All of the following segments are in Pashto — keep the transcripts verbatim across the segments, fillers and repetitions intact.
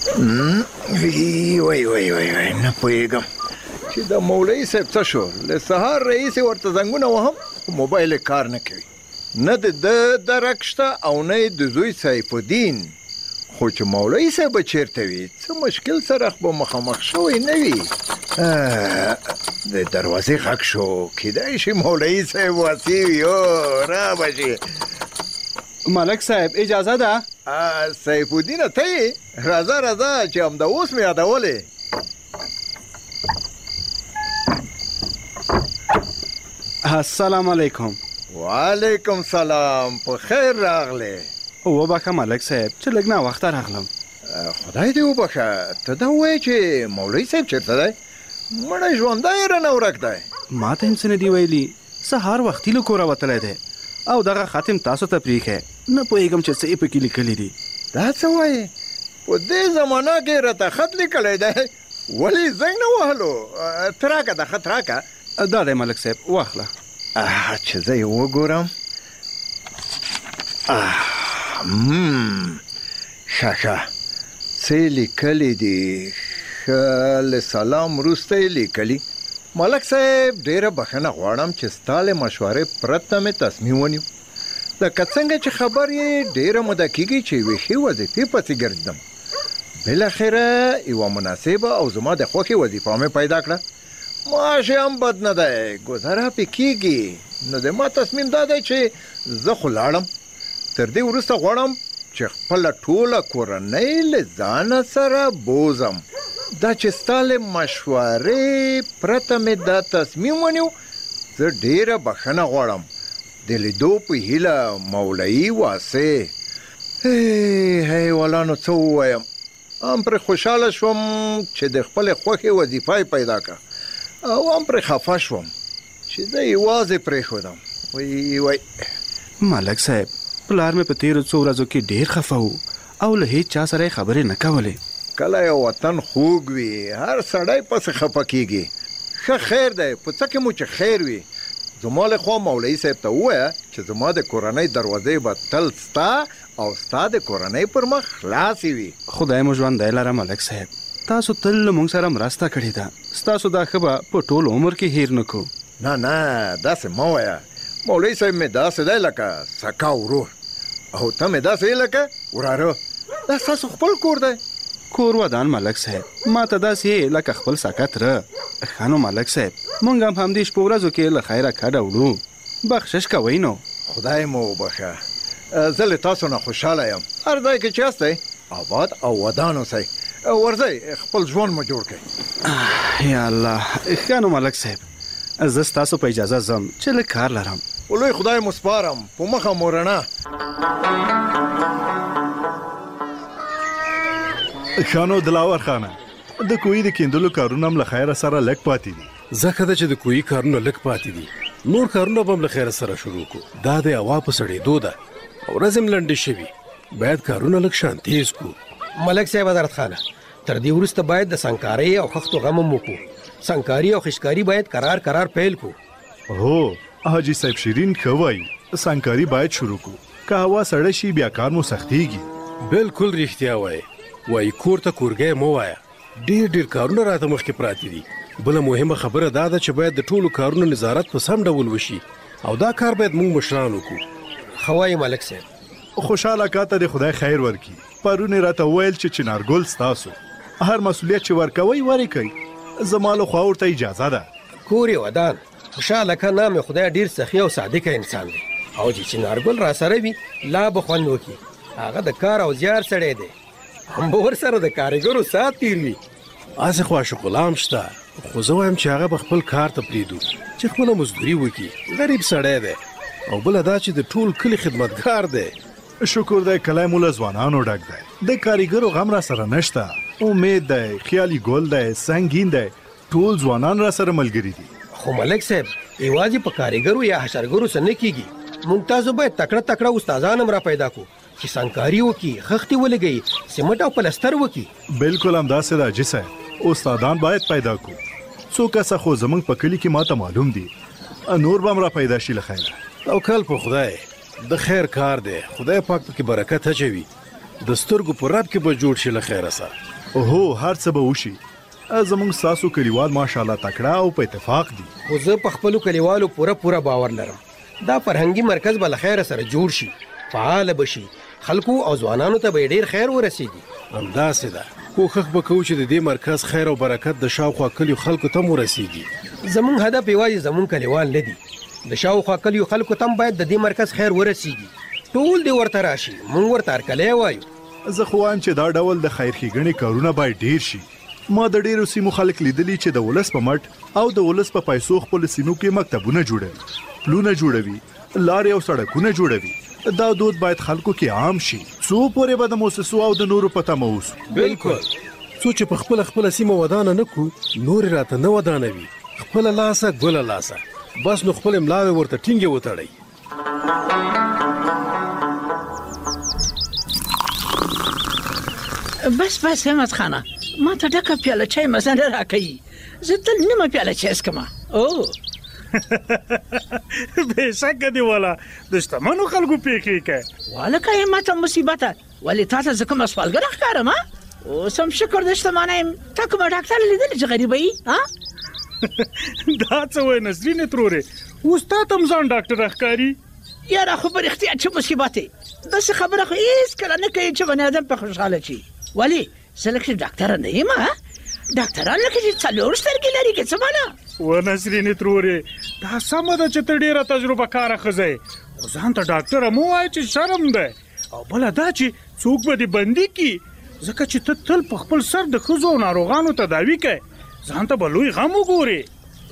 وی وی وی وی وی نه پوهېږم چې د مولوي صاحب څه شو. له سهار رئیس ورته زنګونه وهم خو موبایل یې کار نه کوي. نه د ده درک شته او نه د زوی سیف الدین. خو چې مولوي صاحب به چېرته وي څه مشکل سره به مخامخ شوی نه وي. د دروازې غږ شو. کیدای شي مولوي صاحب واسی وي. او را به شي. ملک صاحب اجازه ده؟ سیف الدین ته یې؟ راځه راځه چې همدا اوس مې یادولې. السلام علیکم. وعلیکم سلام. په خیر راغلی. وبخښه ملک صاحب چې لږ ناوخته راغلم. خدای دې وبخښه. ته دا ووایې چې مولوي صاحب چېرته دی؟ مړی ژوندی رانه ورک دی. ما ته هم څه نه دي ویلي. سهار وختي له کوره وتلی دی او دغه خاتم تاسو ته پرېښی. نه پوهېږم چې څه یې پکې لیکلي دي. دا څه وایې؟ په دې زمانه کې راته خط لیکلی دی. ولې زنګ نه وهلو؟ ته راکه دا خط راکه. دا دی ملک صاحب واخله. چې زه یې وګورم. ښه ښه څه یې لیکلي دي؟ ښه له سلام وروسته یې لیکلي. ملک صاحب ډېره بخښنه غواړم چې ستا له مشورې پرته مې تصمیم ونیو. لکه څنګه چې خبر یې ډېره موده کېږي چې یوې ښې وظیفې پسې ګرځېدم. بالاخره یوه مناسبه او زما د خوښې وظیفه مې پیدا کړه. معاش یې هم بد نه دی. ګذاره پې کېږي. نو د ما تصمیم دا دی چې زه خو لاړم. تر دې وروسته غواړم چې خپله ټوله کورنۍ له ځانه سره بوزم. دا چې ستا له مشورې پرته مې دا تصمیم ونیو. زه ډېره بخښنه غواړم. د لیدو په هیله مولوي واسې. حیوانانو څه ووایم. هم پرې خوشحاله شوم چې د خپلې خوښې وظیفه یې پیدا کړه او هم پرې خفه شوم چې زه یوازې پرېښودم. وی وی ملک صاحب پلار مې په تېرو څو ورځو کې ډېر خفه و او له هیڅ چا سره یې خبرې نه کولې. کله یو وطن خوږ وي هر سړی پسې خفه کېږي. ښه خیر دی. په څه کې مو چې خیر وي. زما له خوا مولوي صاحب ته ووایه چې زما د کورنۍ دروازې به تل ستا او ستا د کورنۍ پر مخ خلاصې وي. خدای مو ژوندی لره ملک صاحب. تاسو تل له موږ سره مرسته کړې ده. ستاسو دا ښه به په ټول عمر کې هیر نه کړو. نه نه داسې مه وایه. مولوي صاحب مې داسې دی لکه سکا ورور او ته مې داسې یې لکه وراره. دا ستاسو خپل کور دی. کور ودان ملک صاحب. ما ته داسې یې لکه خپل سکه تره. ښه نو ملک صاحب موږ هم همدې شپو ورځو کې له خیره کډه وړو. بخشش کوئ نو. خدای مو وبخښه. زه له تاسو نه خوشحاله یم. هر ځای کې چې یاستئ آباد او ودان اوسئ. ورځئ خپل ژوند مو جوړ کړئ. یا الله. ښه نو ملک صاحب زه ستاسو په اجازه ځم چې لږ کار لرم. ولوی خدای مو سپارم. په مخه مو رڼا. خانو دلاور خانه د کوی د کیندلو کارونه هم له خیره سره لږ پاتې دي. ځکه ده چې د کوی کارونه لږ پاتې دي. نور کارونه به هم له خیره سره شروع کو. دا د هوا په سړېدو ده او ورځ هم لنډې شوي. باید کارونه لږ شان تیز کو. ملک صاحب حضرت خانه تر دې وروسته باید د سنګکارۍ او خښتو غم هم وکړو. سنګکاري او خشکاري باید قرار قرار پیل کو. هو حاجي صاحب شیرین ښه وایي. سنګکاري باید شروع کو. که هوا سړه شي بیا کار مو سختېږي. بالکل رښتیا وایي. وایي کور ته کورګی مه وایه. ډېر ډېر کارونه راته مخکې پراته دي. بله مهمه خبره دا ده چې باید د ټولو کارونو نظارت په سم ډول وشي او دا کار باید موږ مشران وکړو. ښه وایي ملک صاحب. خوشحاله کاته د خدای خیر ورکړي. پرون یې راته وویل چې چنارګل ستاسو. هر مسؤلیت چې ورکوئ ورکوئ. زما له خوا ورته اجازه ده. کور یې ودان. خوشحاله که نام یې خدای ډېر سخي او صادقه انسان دی او چې چنارګل را سره وي لا به خوند وکړي. هغه د کار او زیار سړی دی. هم به ورسره د کارګرو ساعت تیر وي. هسې خو عاشق غلام شته خو زه وایم چې هغه به خپل کار ته پرېږدو چې خپله مزدوري وکړي. غریب سړی دی او بله دا چې د ټول کلي خدمتګار دی. شکر دی کلی مو له ځوانانو ډک دی. د کاریګرو غم را سره نشته. امید دی خیالي ګل دی سنګین دی. ټول ځوانان را سره ملګري دي. خو ملک صاحب یوازې په کاریګرو یا حشرګرو څه نه کېږي. موږ تاسو باید تکړه تکړه استادان هم را پیدا کړو چې سنګکاري وکړي خښتې ولګوي سیمټ او پلستر وکړي. بالکل همداسې ده حاجي صاحب. استادان باید پیدا کړو. څو کسه خو زموږ په کلي کې ماته معلوم دي. نور به هم را پیدا شي له خیره. توکل په خدای. د خیر کار دی. خدای پاک پکې برکت اچوي. د سترګو په رب کې به جوړ شي له خیره سره. هو هر څه به وشي. زمونږ ساسو کلیوال ماشاءالله تکړه او په اتفاق دي. خو زه په خپلو کلیوالو پوره پوره باور لرم دا فرهنګي مرکز به له خیره سره جوړ شي، فعال بشي، خلکو او ځوانانو ته به ډیر خیر ورسیږي. همداسې ده، کوښښ به کوو چې د دې مرکز خیر او برکت د شاوخوا کلیو خلکو ته ورسیږي. زمونږ هدف یوازې زمونږ کلیوال نه دي، د شاوخوا کلیو خلکو ته باید د دې مرکز خیر ورسیږي. ټول دې ورته راشي، مونږ ورته هرکلی وایو. زه خو وایم چې دا ډول د خیر ښېګڼې کارونه باید ډیر شي. ما د ډیرو سیمو خلک لیدلی چې د ولس په مټ او د ولس په پیسو خپل سیمو کې مکتبونه جوړوي، پلونه جوړوي، لارې او سړکونه جوړوي. دا دود باید خلکو کې عام شي. څو پورې به د موسسو او د نورو پته مو اوسو. بالکل. څو چې په خپل خپل سیمه ودانه نه کو، نور راته نه ودانوي. خپل لاسه ګل لاسه، بس نو خپل ملاوي ورته ټینګه وتړي. بس بس همت خانه، ما ته ډکه پیاله چای مزه نه راکوي. زه تل نیمه پیاله چای څښم. او بېشکه دې والا د شتمنو خلکو پیښې کوي. والکه همته مصیبته، ولې تا ته زه کومه سوالګره ښکارم؟ اوس هم شکر د شتمنه یم. تا کومه ډاکټر لیدلی چې غریبه یي؟ دا څه وایي نسرینې ترورې، اوس تا ته هم ځان ډاکټره ښکاري؟ یاره خو په رښتیا چې مصیبت دی. داسې خبره خو هېڅکله نه کوي چې بني ادم په خوشحاله شي. ولې زه لکه ډاکټره نه یم. ډاکټران لکه چې څلور سترګې لري که څه معنا؟ و نسرینې ترورې، دا سمه ده چې ته ډېره تجربه کاره ښځه یې، خو ځان ته ډاکټره مه وایه چې شرم دی. او بله دا چې څوک به دې بندي کړي، ځکه چې ته تل په خپل سر د ښځو او ناروغانو تداوي کوې، ځان ته به لوی غم وګورې.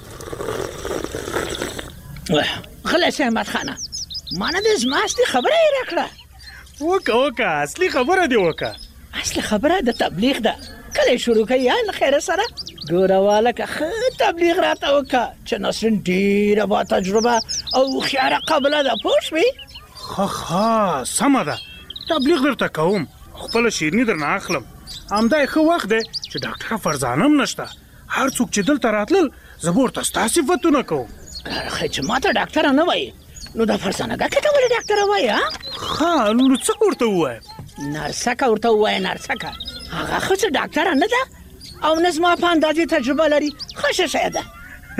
غلی شه احمد خانه، ما نه د زما اصلي خبره یې راکړه. وکه وکه اصلي خبره دې وکه. اصلي خبره د تبلیغ ده. کله شروع کوي یا له خیره سره ګوره والکه ښه تبلیغ راته وکړه چې نسرین ډېره با تجربه او هوښیاره قابله ده. پوه شوې؟ ښه ښه سمه ده، تبلیغ درته کوم، خپله شیریني درنه اخلم. همدا ښه وخت دی چې ډاکټره فرزانه هم نشته. هر څوک چې دلته راتلل زه به ورته ستا صفتونه کوم. خیر چې ما ته ډاکټره نه وایي نو دا فرزانګه ته ولې ډاکټره وایي؟ ښه نو څه ورته ووایم؟ نرسکه ورته ووایه. نرسکه هغه ښځه ډاکټره نه ده او نه زما په اندازې تجربه لري. ښه شی ده.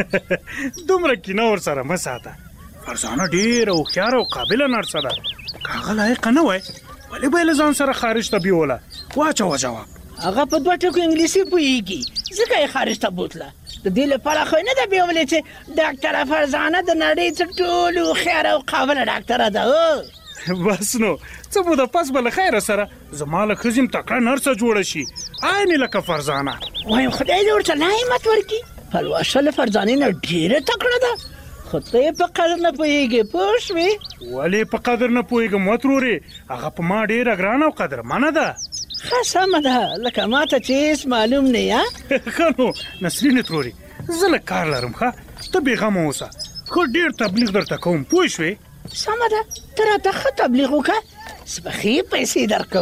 دومره کینه ورسره مه ساته. فرزانه ډېره هوښیاره او قابله نرسه ده. که هغه لایقه نه وای ولې به یې له ځان سره خارج ته بیوله؟ واچوه جواب. هغه په دوه ټکو انګلیسي پوهېږي ځکه یې خارج ته بوتله. د دې لپاره خو یې نه ده بیولې چې ډاکټره فرزانه د نړۍ تر ټولو هوښیاره او قابله ډاکټره ده. بس نو څه موده پس به له خیره سره زما له ښځې م تکړه نرسه جوړه شي، عین لکه فرزانه. وایم خدای دې ورته نعمت ورکړي. پلوشه له فرزانې نه ډېره تکړه ده، خو ته یې په قدر نه پوهېږې. پوه شوې؟ ولې په قدر نه پوهېږم وترورې؟ هغه په ما ډېره ګرانه او قدرمنه ده. ښه سمه ده، لکه ما ته چې هېڅ معلوم نه یې. ښه نو نسرینې ترورې، زه لږ کار لرم. ښه ته بېغمه اوسه، ښه ډېر تبلیغ درته کوم. پوه شوې؟ سمه ده، ته راته ښه تبلیغ وکړه، زه به ښې پیسې درکړم.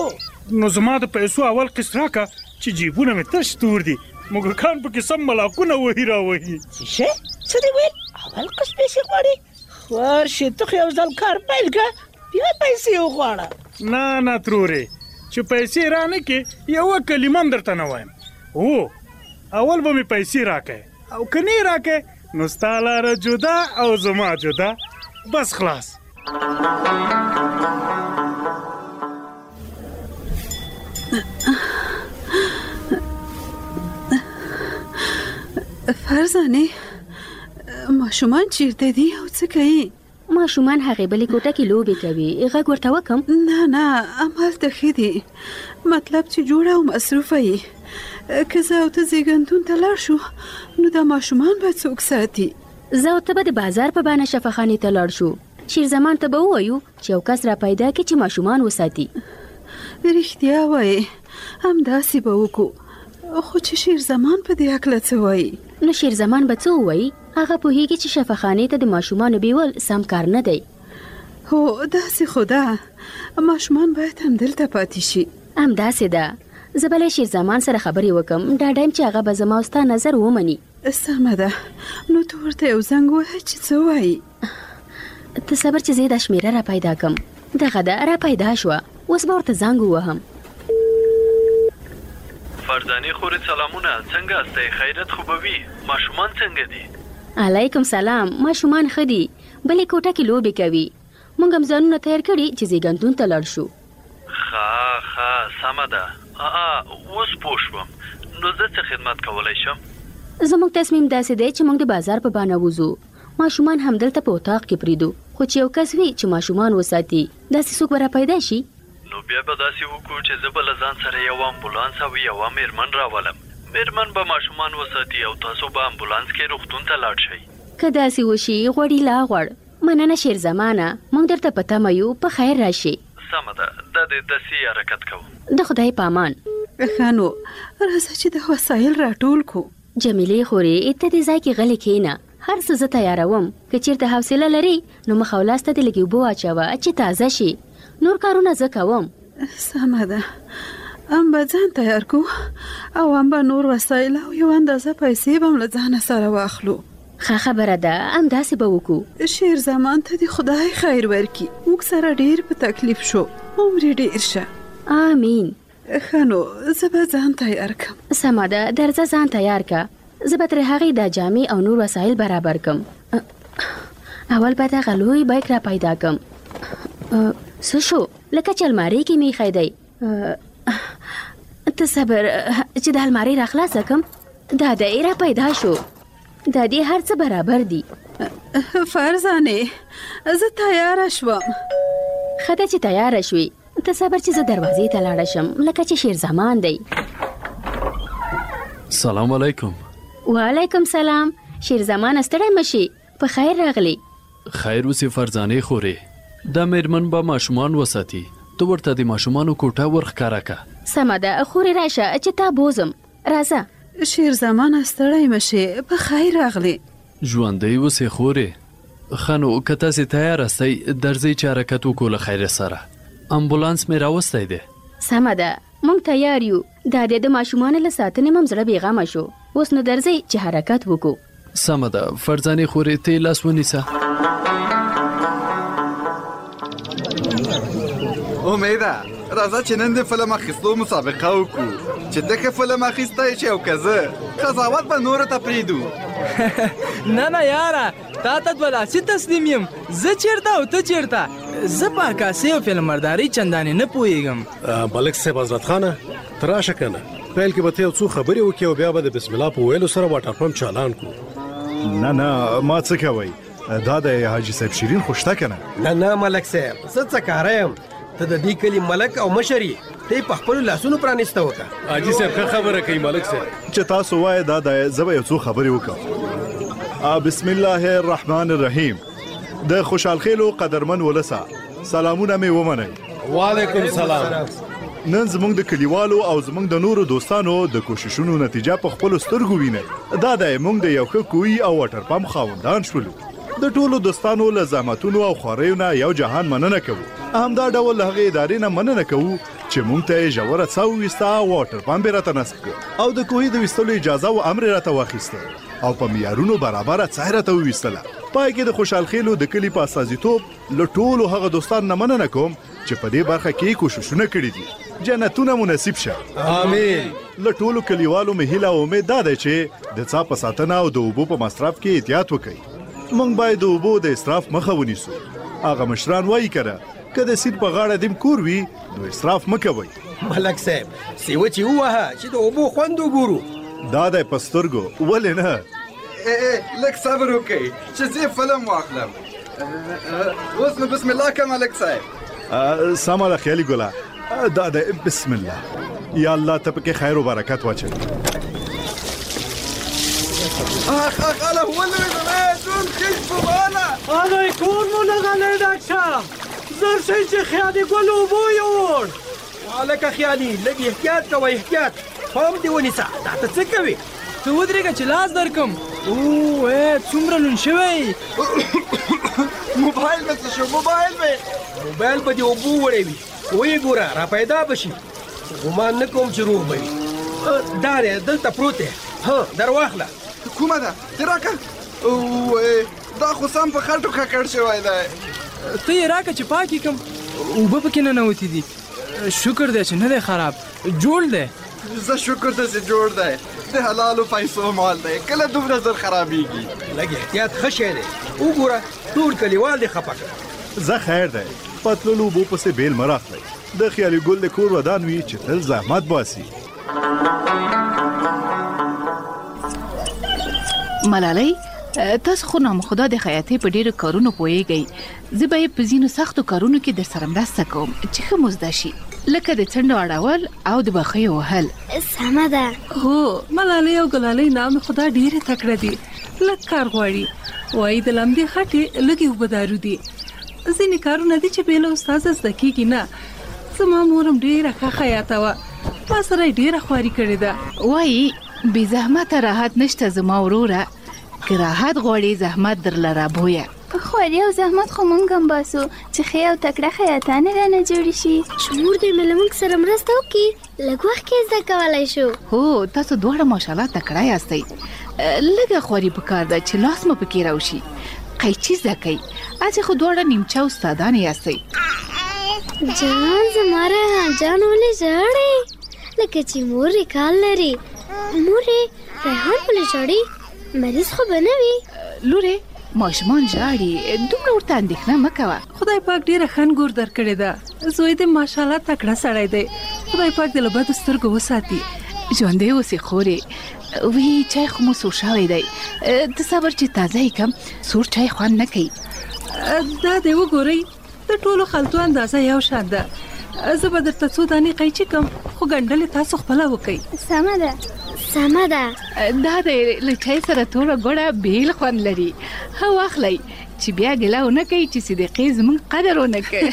نو زما د پیسو اول قسط راکړه چې جیبونه مې تش تور دي، موږکان پکې سم ملاکونه وهي راوهي. څه شی؟ څه دې ویل؟ اول قسط پیسې غواړې؟ ورشې ته خو یو ځل کار پیل کړه بیا پیسې وغواړه. نه نه ترورې، چې پیسې را نه کې یوه کلمه هم درته نه وایم. هو اول به مې پیسې راکړې او که نه یې راکړې نو ستا لاره جدا او زما جدا. بس خلاص. فرزانه ماشومان چیرته دي او څه کوي؟ ماشومان هغې بلې کوټه کې لوبې کوي. غږ ورته وکم؟ نه نه همالته ښه دي، مطلب چې جوړه او مصروفه یې. که زه او ته زیږنتون ته لاړ شو نو دا ماشومان به څوک ساتي؟ زه او ته به د بازار په بانه شفاخانې ته لاړ شو. شیرزمان ته به ووایو چې یو کس را پیدا کړي چې ماشومان وساتي. رښتیا وایې، همداسې به وکړو. خو چې شیرزمان په دې هکله څه وایي؟ نو شیرزمان به څه ووایي؟ هغه پوهېږي چې شفاخانې ته د ماشومانو بیول سم کار نه دی. هو داسې خو ده، ماشومان باید همدلته پاتې شي. همداسې ده. زه به له شیرزمان سره خبرې وکم، ډاډه یم چې هغه به زما او ستا نظر ومني. سمه ده، نو ته ورته یو زنګ ووهه چې څه وایي. ته صبر چې زه یې دا شمېره را پیدا کم. دغه ده را پیدا شوه. اوس به ورته زنګ ووهم. فرزانې خورې سلامونه، څنګه استئ؟ خیرت خو به وي؟ ماشومان څنګه دي؟ علیکم سلام. ماشومان ښه دي، بلې کوټه کې لوبې کوي. موږ هم ځانونه تیار کړي چې زیږنتون ته لاړ شو. ښه ښه سمه ده. اوس پوه شوم. نو زه څه خدمت کولی شم؟ زموږ تصمیم داسې دی چې موږ د بازار په بانه وځو. ماشومان همدلته په اتاق کې پریدو، خو چې یو کس وي چې ماشومان وساتي، داسې څوک به را پیدا شي. نو بیا به داسې وکړو چې زه به له ځان سره یو امبولانس او یوه میرمن راولم. میرمن به ماشومان وساتي او تاسو به امبولانس کې روغتون ته لاړ شئ. که داسې وشي غوړي لا غوړ. مننه شیر زمانه، موږ درته په تمه یو. په خیر راشي. سمه ده، دا د داسې حرکت کوو. د خدای په امان. ښه نو راځه چې د وسایل راټول کو. جمیلې خورې ته دې ځای کې غلې کښېنه، هر څه زه تیاروم. که چېرته حوصله لري نو مخ او لاس ته دې لږې اوبه واچوه چې تازه شي. نور کارونه زه کوم. سمه ده، ام به ځان تیار کو او ام به نور وسایل او یو اندازه پیسې به هم له ځانه سره واخلو. ښه خبره ده، همداسې به وکړو. شیر زمان ته دې خدای خیر ورکړي. موږ سره ډېر په تکلیف شو، عمر یې ډېر شه. آمین. ښه نو زه به ځان تیار کړم. سمه ده، درځه ځان تیار که. زه به ترې هغې دا جامې او نور وسایل برابر کړم. اول به دغه لوی بیک را پیدا کړم. څه شو؟ لکه چې المارۍ کې مې ایښی دی. ته صبر چې د المارۍ را خلاصه کړم. دا دی را پیدا شو. دا دې هر څه برابر دي. فرزانې زه تیاره شوم. ښه ده چې تیاره شوې. ته صبر چې زه دروازې ته لاړه شم، لکه چې شیر زمان دی. سلام علیکم. وعلیکم سلام. شیر زمان ستړی مشي، په خیر راغلی. خیر اوسې فرزانې خورې. دا میرمن به ماشومان وساتي، ته ورته د ماشومانو کوټه ورښکاره که. سمه ده، خورې راشه چې تا بوزم. راځه. شیر زمان ستړی مشي، په خیر راغلی. ژوندی اوسې خورې. ښه نو که تاسې تیار استئ درځئ چې حرکت وکړو له خیره سره. امبولانس مې راوستی دی. سمه ده، موږ تیار یو. دا د ماشومانو له ساتنې مم زړه بېغمه شو. اوس نو درځئ چې حرکت وکړو. سمه ده فرزانې خورې، ته یې لاس ونیسه. امیده راځه چې نن د فلم اخیستو مسابقه وکړو، چې ته ښه فلم اخیستی شې او که زه قضاوت به نورو ته پرېږدو. نه نه یاره، تا ته دوه لاسي تسلیم یم. زه چېرته او ته چېرته؟ زه په عکاسۍ او فلمبردارۍ چندانې نه پوهېږم. ملک صاحب حضرت خانه ته راشه که نه. پیل کې به ته یو څو خبرې وکړې او بیا به د بسم الله په ویلو سره واټر پمپ چالان کړو. نه نه ما څه کوئ، دا د حاجي صاحب شیرین خو شته که نه؟ نه نه ملک صاحب، زه څه کاره یم. ته د دې کلي ملک او مشر یې، ته یې په خپلو لاسونو پرانیسته وکړه. حاجي صاحب ښه خبره کوي ملک صاحب. چې تاسو وایې دا دی، زه به یو څو خبرې وکړم. بسم الله الرحمن الرحیم. د خوشحالخیلو قدرمن ولسه سلامونه مې ومنئ. وعلیکم سلام. نن زموږ د کلیوالو او زموږ د نورو دوستانو د کوششونو نتیجه په خپلو سترګو وینئ. دا دی موږ د یو ښه کوهي او واټر پمپ خاوندان شولو. د ټولو دوستانو له زحمتونو او خواریو نه یو جهان مننه کوو. همدا ډول له هغې ادارې نه مننه کوو چې موږ ته یې ژوره څاه وویسته او واټر پمپ یې راته نصب کړ او د کوهي د ویستلو اجازه او امر یې راته واخیسته او په معیارونو برابره څاه یې راته وویستله. پای کې د خوشحالخیلو د کلي په استازیتوب له ټولو هغه دوستانو نه مننه کوم چې په دې برخه کې کوششونه کړي دي. جنتونه منصیب شه. آمین. له ټولو کلیوالو مې هیله او امید دا دی چې د څاه په ساتنه او د اوبو په مصرف کې احتیاط وکړي. موږ باید د اوبو د اسراف مخه ونیسو. هغه مشران وایي که که د سیند په غاړه دیم کور وي نو اسراف مه کوئ. ملک صاحب سیوه چې ووهه چې د اوبو خوند وګورو. دا دی په سترګو، ولې نه؟ لږ صبر وکئ چې زه فلم واخلم. اوس نو بسم الله که ملک صاحب. سمه ده خیالي ګله، دا دی بسم الله. یا الله ته پکې خیر و برکت واچوي. اخ اخ اله ولوېدمه ټول خیش په باله. الای کور مو لغلی ډک شه. زر شئ چې خیالي ګل اوبو یوړ. هلکه خیالي لږ احتیاط کوه احتیاط. پام دې ونیسه. دا ته څه کوې؟ ته ودرېږه چې لاس درکم. او ای څومره لون شوی. موبایل مې څه شو؟ موبایل مې موبایل به دې اوبو وړی وي. ویې ګوره را پیدا به شي. ګمان نه کوم چې روغ به وي. دا دی دلته پروت دی. ها در واخله. کومه ده؟ دې راکړه. اوه دا خو سم په خټو ککړ شوی دی. ته یې راکړه چې پاک یې کړم. اوبه پکې ننوتې دي. شکر دی چې نه دی خراب جوړ دی زه شکر ته چې جوړ دی د حلالو پیسو مال دی کله دومره زر خرابېږي لږ احتیاط ښه شی دی وګوره ټول کلیوال دې خفه کړه زه خیر دی پتلون اوبو پسې بیل مه راخلئ د خیالي ګل د کور ودان وي چې تل زحمت باسي ملالۍ تاسو خو نامخدا د خیاطۍ په ډیرو کارونو پوهیږئ زه به یې په ځینو سختو کارونو کې در سره مرسته کوم چې ښه مزده شي لکه د څنډو اړول او د بخیو وهل سمه ده هو ملالۍ او ګلالۍ نام خدا ډیره تکړه دي لږ کار غواړي وایي د لمدې خټې لږې اوبه دارو دي ځینې کارونه دي چې بې له استاده زده کېږي نه زما مور هم ډېره ښه خیاطه وه ما سره یې ډېره خواري کړې ده وایي بې زحمته راحت نشته زما وروره که راحت غواړي زحمت درله رابویه خواري او زحمت خو موږ هم باسو چې ښې او تکړه خیاطانې رانه جوړې شي چې مور دې مې له موږ سره مرسته وکړي لږ وخت کې زده کولی شو هو تاسو دواړه ماشاءالله تکړه یاستئ لږه خواري پکار ده چې لاس مو پکې راوشي قیچي زده کوئ اچې خو دواړه نیمچه استادانې یاستئ جان زما ریحان جان ولې ژاړې لکه چې مور یې کال لري مور یې ریحان ولې ژاړي مریض خو به نه وي لورې ماشومان ژاړي دومره ورته اندېښنه مه کوه خدای پاک ډېره ښه انګور درکړې ده زوی دې ماشاءالله تکړه سړی دی خدای پاک دې له بدو سترګو وساتي ژوندی اوسې خورې وی چای خو مو سور شوی دی ته صبر چې تازه یې کم سور چای خوند نه کوي دا دې وګورئ د ټولو خلطو اندازه یو شان ده زه به درته څو دانې قیچي کم خو ګنډلې تاسو خپله وکئ سمه ده سمه ده دا د له چای سره توره ګوړه بیل خوند لري ښه واخلئ چې بیا ګیله ونه کوي چې صدیقې زموږ قدر ونه کوي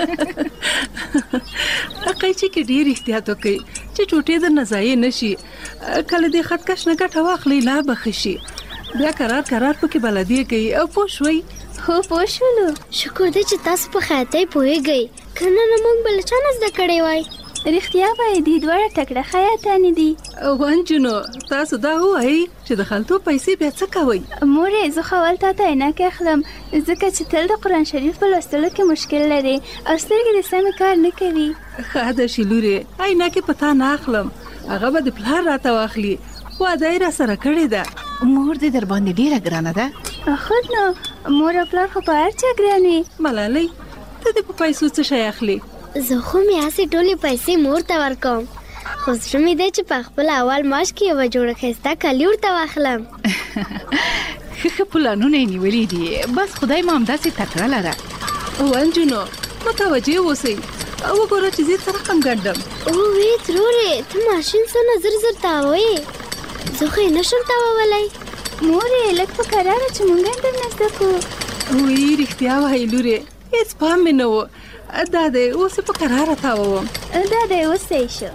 قیچي کې ډېر احتیاط وکئ چې ټوټې درنه ضایع نه شي کله دې خطکش نه ګټه واخلئ لا به ښه شي بیا کرار کرار پکې بلدیه کوي او پوه شوئ هو پوه شولو شکر دی چې تاسو په خیاطۍ پوهېږئ که نه نه موږ به له چا نه زده کړی وای رښتیا وایي دوی دواړه تکړه خیاطانې دي. وانجونو تاسو دا وایي چې د خلطو پیسې بیا څه کوئ؟ مورې زه خو اول تا ته عینکې اخلم ځکه چې تل د قرآن شریف په لوستلو کې مشکل لري او سترګې دې سمې کار نه کوي. ښه ده شي لورې عینکې په تا نه اخلم، هغه به د پلار راته واخلي، واده یې راسره کړې ده. مور دې در باندې ډېره ګرانه ده. خود نو مور او پلار خو په هر چا ګران وي. ملالۍ ته دې په پیسو څه شی اخلي؟ زه خو مې هسې ټولې پیسې مور ته ورکوم، خو زړه مې دی چې په خپل اول معاش کې یوه جوړه ښایسته کالي ورته واخلم. ښه ښه پلانونه یې نیولي دي، بس خدای مو همداسې تکړه لره. وانجونو متوجه اوسئ، وګوره چې زه څه رقم ګنډم. اووې ترورې ته ماشین څونه زر زر تاووې، زه خو یې نشم تاوولی. مورې لږ په کراره چې مونږ هم درنه زده کړو. وی رښتیا وایي لورې، هېڅ پام مې نه و. دا دی اوس په کراره تاووم. دا دی اوس صحیح شو.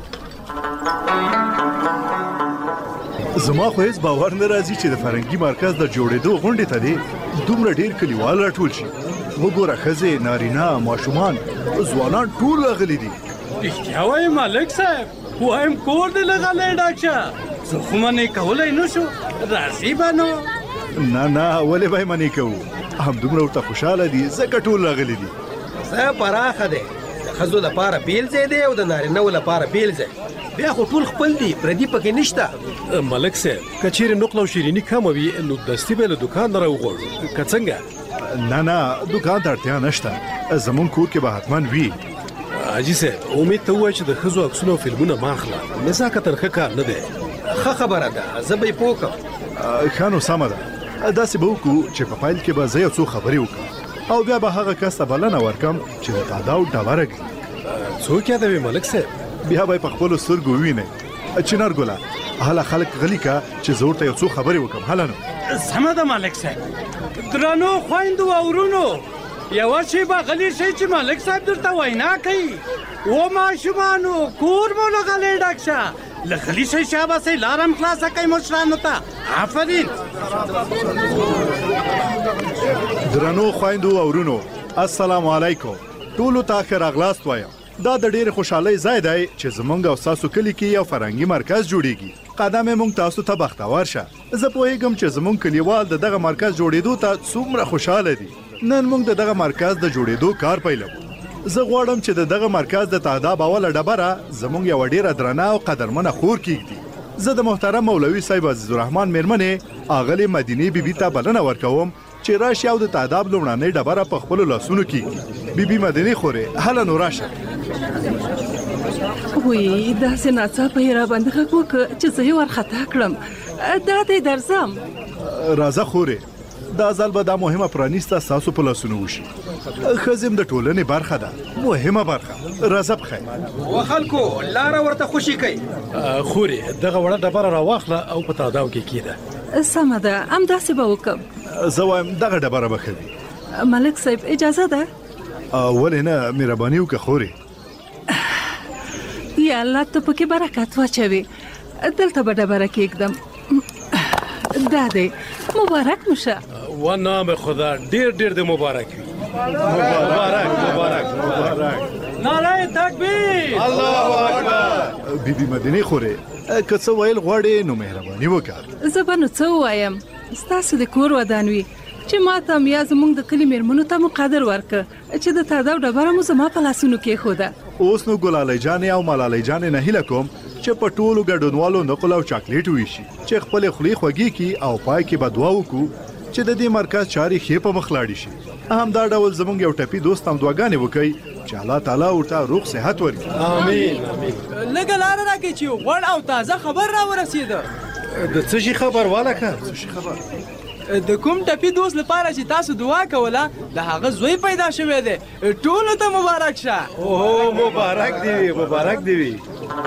زما خو هېڅ باور نه راځي چې د فرهنګي مرکز د جوړېدو غونډې ته دی دومره ډېر کلیوال راټول شي. وګوره ښځې، نارینه، ماشومان، ځوانان ټول راغلي دي. رښتیا وایي ملک صاحب، وایم کور دې لغلی ډاک شه، زه خو منې کولی نه شو، راځي به نو. نه نه ولې به یې منې کوو، همدومره ورته خوشحاله دي ځکه ټول راغلي دي. ځای پراخه دی، د ښځو لپاره بیل ځای دی او د نارینهو لپاره بیل ځای. بیا خو ټول خپل دي، پردي پکې نشته. ملک صاحب که چیرې نقل او شیریني کمه وي نو دستي به له دوکان نه راوغواړو که څنګه؟ نه نه دوکان ته اړتیا نشته، زمونږ کور کې به حتما وي. حاجي صاحب امید ته ووایه چې د ښځو عکسونه او فلمونه مه اخله، نزاکت ښه کار نه دی. ښه خبره ده، زه به یې پوه کړم. ښه نو سمه ده، داسې به وکړو چې په پیل کې به زه یو څو خبرې وکړم او بیا به هغه کس ته بلنه ورکړم چې د تاداو ډبره کړي. څوک یادوې ملک صاحب؟ بیا به یې په خپلو سترګو ووینئ. چنار ګله هله خلک غلي که چې زه ورته یو څو خبرې وکړم. هله نو سمه ده ملک صاحب. درنو خویندو او ورونو، یوه شیبه غلی شئ چې ملک صاحب درته وینا کوي. و ماشومانو کور مو له غلی ډک شه، له غلي شئ شاباسئ، لار هم خلاصه کوئ مشرانو ته. آفرین. درنو خویندو او ورونو السلام علیکم، ټولو ته ښه راغلاست وایم. دا د ډېرې خوشحالۍ ځای دی چې زمونږ او ستاسو کلي کې یو فرهنګي مرکز جوړیږي. قدم یې موږ تاسو ته بختور شه. زه پوهیږم چې زمونږ کلیوال د دغه مرکز جوړېدو ته څومره خوشحاله دي. نن موږ د دغه مرکز د جوړېدو کار پیلوو. زه غواړم چې د دغه مرکز د تاداب اوله ډبره زموږ یوه ډېره درنه او قدرمنه خور کېږدي. زه د محترم مولوي صاحب عزیز الرحمن میرمنې اغلې مدینې بیبي ته بلنه ورکوم چې راشي او د تاداب لومړنۍ ډبره په خپلو لاسونو کېږدي. بیبي مدینې خورې هله نو راشه. وی داسې ناڅاپه یې راباندې غږ وکړه چې زه یې وارخطا کړم. دا دی درځم. راځه خورې، دا ځل به دا مهمه پرانیسته ستاسو په لاسونو وشي. ښځې د ټولنې برخه ده، مهمه برخه. راځه بخیر. و خلکو لاره ورته خوشي کوي. خورې دغه وړه ډبره راواخله او په تاداو کې کېده. سمه ده، همداسې به وکړم. زه وایم دغه ډبره به ښه وي. ملک صاحب اجازه ده؟ ولې نه، مهرباني وکړه خورې. یا الله ته پکې برکت واچوي. دلته به ډبره کېږدم. دا دی، مبارک مشه. و نام خدا ډیر ډیر د مبارک وي. مبارک مبارک مبارک. نعره تکبیر، الله اکبر. بیبي مدینې خورې، که څه ویل غواړې نو مهرباني وکړه. زه به نو څه ووایم، ستاسو د کور ودان وي چې ما ته یا زموږ د کلي مېرمنو ته مو قدر ورکړه چې د تاداو ډبره مو زما په لاسونو کېښوده. اوس نو ګلالۍ جانې او ملالۍ جانې نه هیله کوم چې په ټولو ګډونوالو نقل او چاکلیټ ویشي، چې خپلې خولې خوږې کړي او پای کې به دعا وکړو چې د دې مرکز چارې ښې په مخ لاړې شي. همدا ډول زموږ یو ټپي دوست هم دعاګانې وکړي چې الله تعالی ورته روغ صحت ورکړي. امین امین. لږه لاره راکړئ چې غوړ او تازه خبر راورسېده. د څه شي خبر والکه؟ څه شي خبر؟ د کوم ټپي دوست لپاره چې تاسو دعا کوله د هغه زوی پیدا شوی دی. ټولو ته مبارک شه. اوه مبارک دی وي، مبارک دی وي.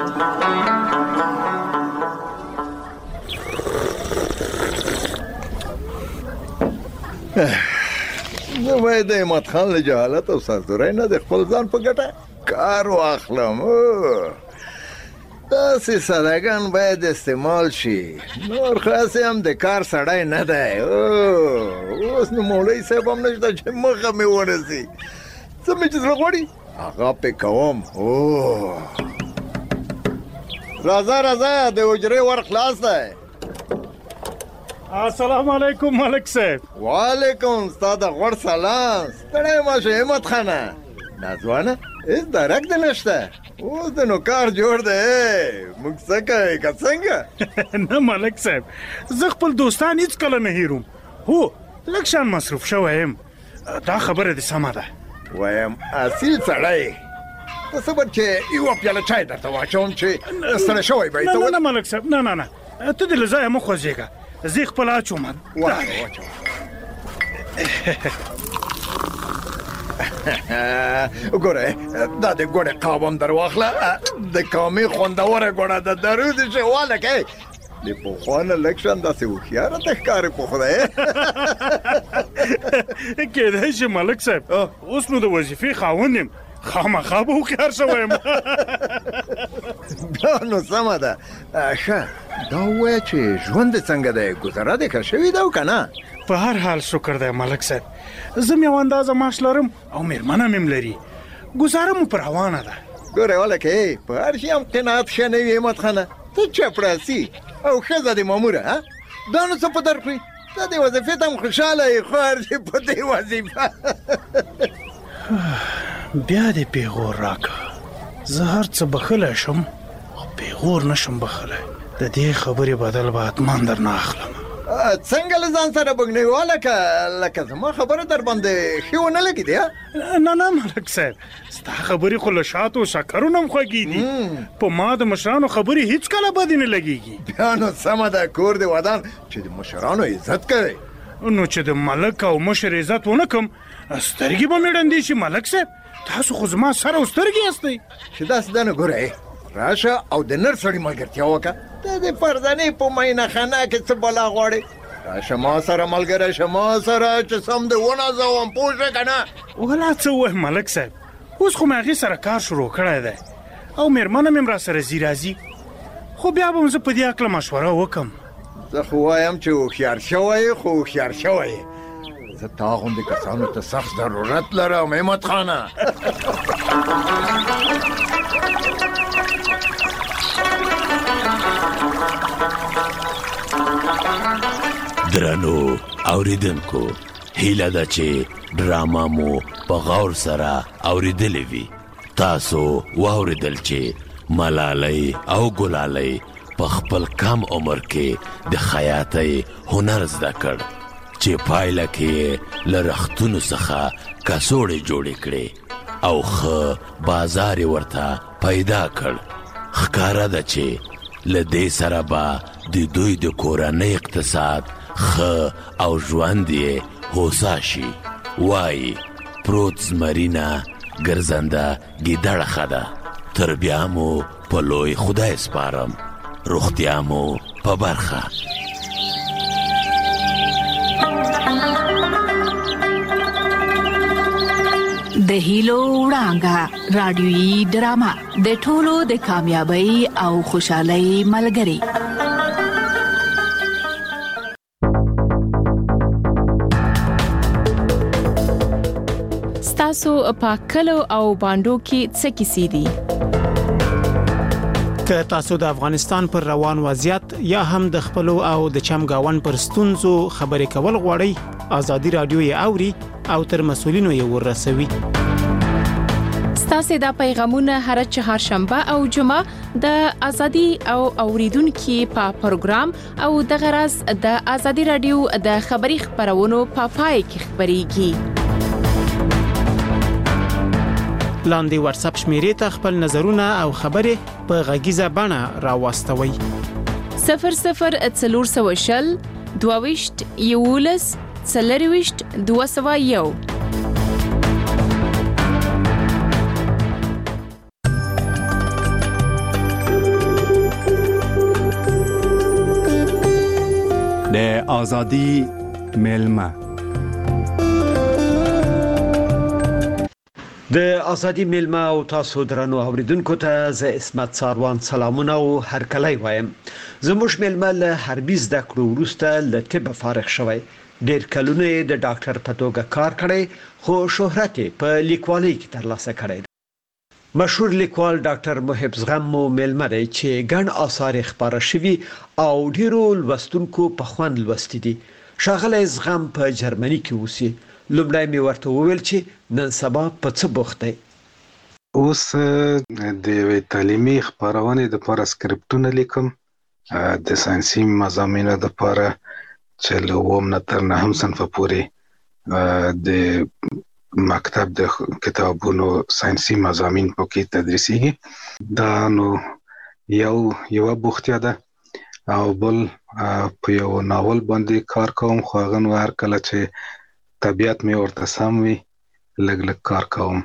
زه باید د احمد خان له جهالت او سرزورۍ نه د خپل ځان په ګټه کار واخلم. داسې سادهګان باید استعمال شي. نور خاصې هم د کار سړی نه دی. اوس نو مولوي صاحب هم نشته چې مخه مې ورسي. څه مې چې زړه غواړي هغه پې کوم. راځه راځه، د حجرې ور خلاص دی. السلام علیکم ملک صاحب. وعلیکم، ستا د غوړ سلام. ستړی مه شې احمد خانه. ناځوانه هېڅ درک دې نشته. اوس د نو کار جوړ دی. موږ څه کوې که څنګه؟ نه ملک صاحب، زه خپل دوستان هېڅکله نه هېروم. هو لږ شان مصروف شوی یم. دا خبره دې سمه ده. وایم اصیل سړی. ته صبر چې یوه پیاله چای درته واچوم چې ستړی شوی به یې. نه نه ملک صاحب، نه نه نه، ته دې له ځایه مه خوځېږه. زه خپل اچوم. واچوه. ګوره دا د ګوړې قاب هم در واخله. د کامې خوندوره ګوړه ده. درود چې والکې د پخوا نه لږ شان داسې هوښیاره ته ښکارې په خدای. کېدای شي ملک صاحب اوس نو د وظیفې خاوند یم، خامخا به هوښیار شوی یم. بیا نو سمه ده. ښه دا ووایه چې ژوند دې څنګه دی؟ ګذره دې ښه شوې ده او که نه؟ په هر حال شکر دی ملک صاحب. زه م یو اندازه معاش لرم او مېرمنه مې م لري. ګزاره مو په روانه ده. ګوره ولکې په هر شي هم قناعت ښه نه وي احمد خانه. ته چپړاسي او ښځه دې ماموره. دا نو څه په در کړي؟ ته دې وظیفې ته هم خوشحاله یې، خو هر شي په دې وظیفه. بیا دې پیغور راکړه. زه هر څه بخښلی شم خو پیغور نشم بخښلی. د دې خبرې بدل به حتما درنه اخلم. څنګه له ځان سره بګنې والکه لکه زما خبره در باندې ښې ونه لګېدې؟ نه نه ملک صاحب، ستا خبرې خو له شاتو او شکرو نه هم خوږې دي. په ما د مشرانو خبرې هېڅکله بدې نه لګېږي. بیا نو سمه ده، کور دې ودان چې د مشرانو عزت کوي. نو چې د ملک او مشر عزت ونه کړم سترګې به مې ړندې شي. ملک صاحب تاسو خو زما سر او سترګې یاستئ. چې داسې ده نو ګوره راشه او د نر سړي ملګرتیا وکړه. ته د پردنې په مینه خانه کې څه بلا غواړې؟ راشه ما سره ملګری شه، ما سره چې سم دې ونازوم. پوه شوې که نه؟ ولا څه ووایم ملک صاحب، اوس خو مې هغې سره کار شروع کړی دی او مېرمنه مې هم را سره ځي راځي. خو بیا به م زه په دې هکله مشوره وکړم. زه خو وایم چې هوښیار شوی خو هوښیار شوی. زه تا غوندې کسانو ته سخت ضرورت لرم احمد خانه. درنو اوریدونکو، هیله ده چې ډراما مو په غور سره اوریدلې وي. تاسو واوریدل چې ملالۍ او ګلالۍ په خپل کم عمر کې د خیاطۍ هنر زده کړ چې پایله کې له رختونو څخه کڅوړې جوړې کړې او ښه بازار یې ورته پیدا کړ. ښکاره ده چې له دې سره به د دوی د کورنۍ اقتصاد ښه او ژوند یې هوسا شي. وایي پروت زمرینه ګرځنده ګیدړه ښه ده. تر بیا مو په لوی خدای سپارم. روغتیا مو په برخه. د هیلو وړانګه رادیويي ډرامه د ټولو د کامیابی او خوشحالۍ ملګری. ستاسو په کلو او باندو کې څه کیسې دي؟ که تاسو د افغانستان پر روان وضعیت یا هم د خپلو او د چمګاون پر ستونزو خبرې کول غواړئ، ازادي رادیو یې اوري او تر مسولینو یې ورسوي. ستاسو د پیغامونه هر چهارشنبه او جمعه د ازادي او اوریدونکو په پروګرام او د غرض د ازادي رادیو د خبري خبرونو په پای کې خبريږي. لاندې واتس اپ شمیرې ته خپل نظرونه او خبرې په غږیزه بڼه راوستوي. صفر صفر څلور سوه شل دوه ویشت یولس څلور ویشت دوه سوه یو. د ازادي ملما د ازادي ملما او تاسو درنو اوریدونکو ته زه اسمت ساروان سلامونه او هرکلی وایم. زموږ ملما له حربي زده کړو وروسته له طب فارغ شوی. ډېر کلونه د ډاکټر په توګه کار کړی خو شهرت په لیکوالۍ کې ترلاسه کړی. مشهور لیکوال ډاکټر محب زغم مو ملما دی چې ګڼ آثار خبره شوي او ډیرو لوستونکو په خوند لوستي دي. ښاغلی زغم په جرمني کې اوسي. لومړی مې ورته وویل چې نن سبا په څه بوخت دی. اوس د یوې تعلیمي خپرونې دپاره سکرپټونه لیکم د ساینسي مضامینو دپاره چې له اووم نه تر نهم صنفه پورې د مکتب د کتابونو ساینسي مضامین پکې تدریسیږي. دا نو یو یوه بوختیا ده او بل په یو ناول باندې کار کوم خو هغه نو هر کله چې طبیعت مې ورته سم وي لږ لږ کار کوم.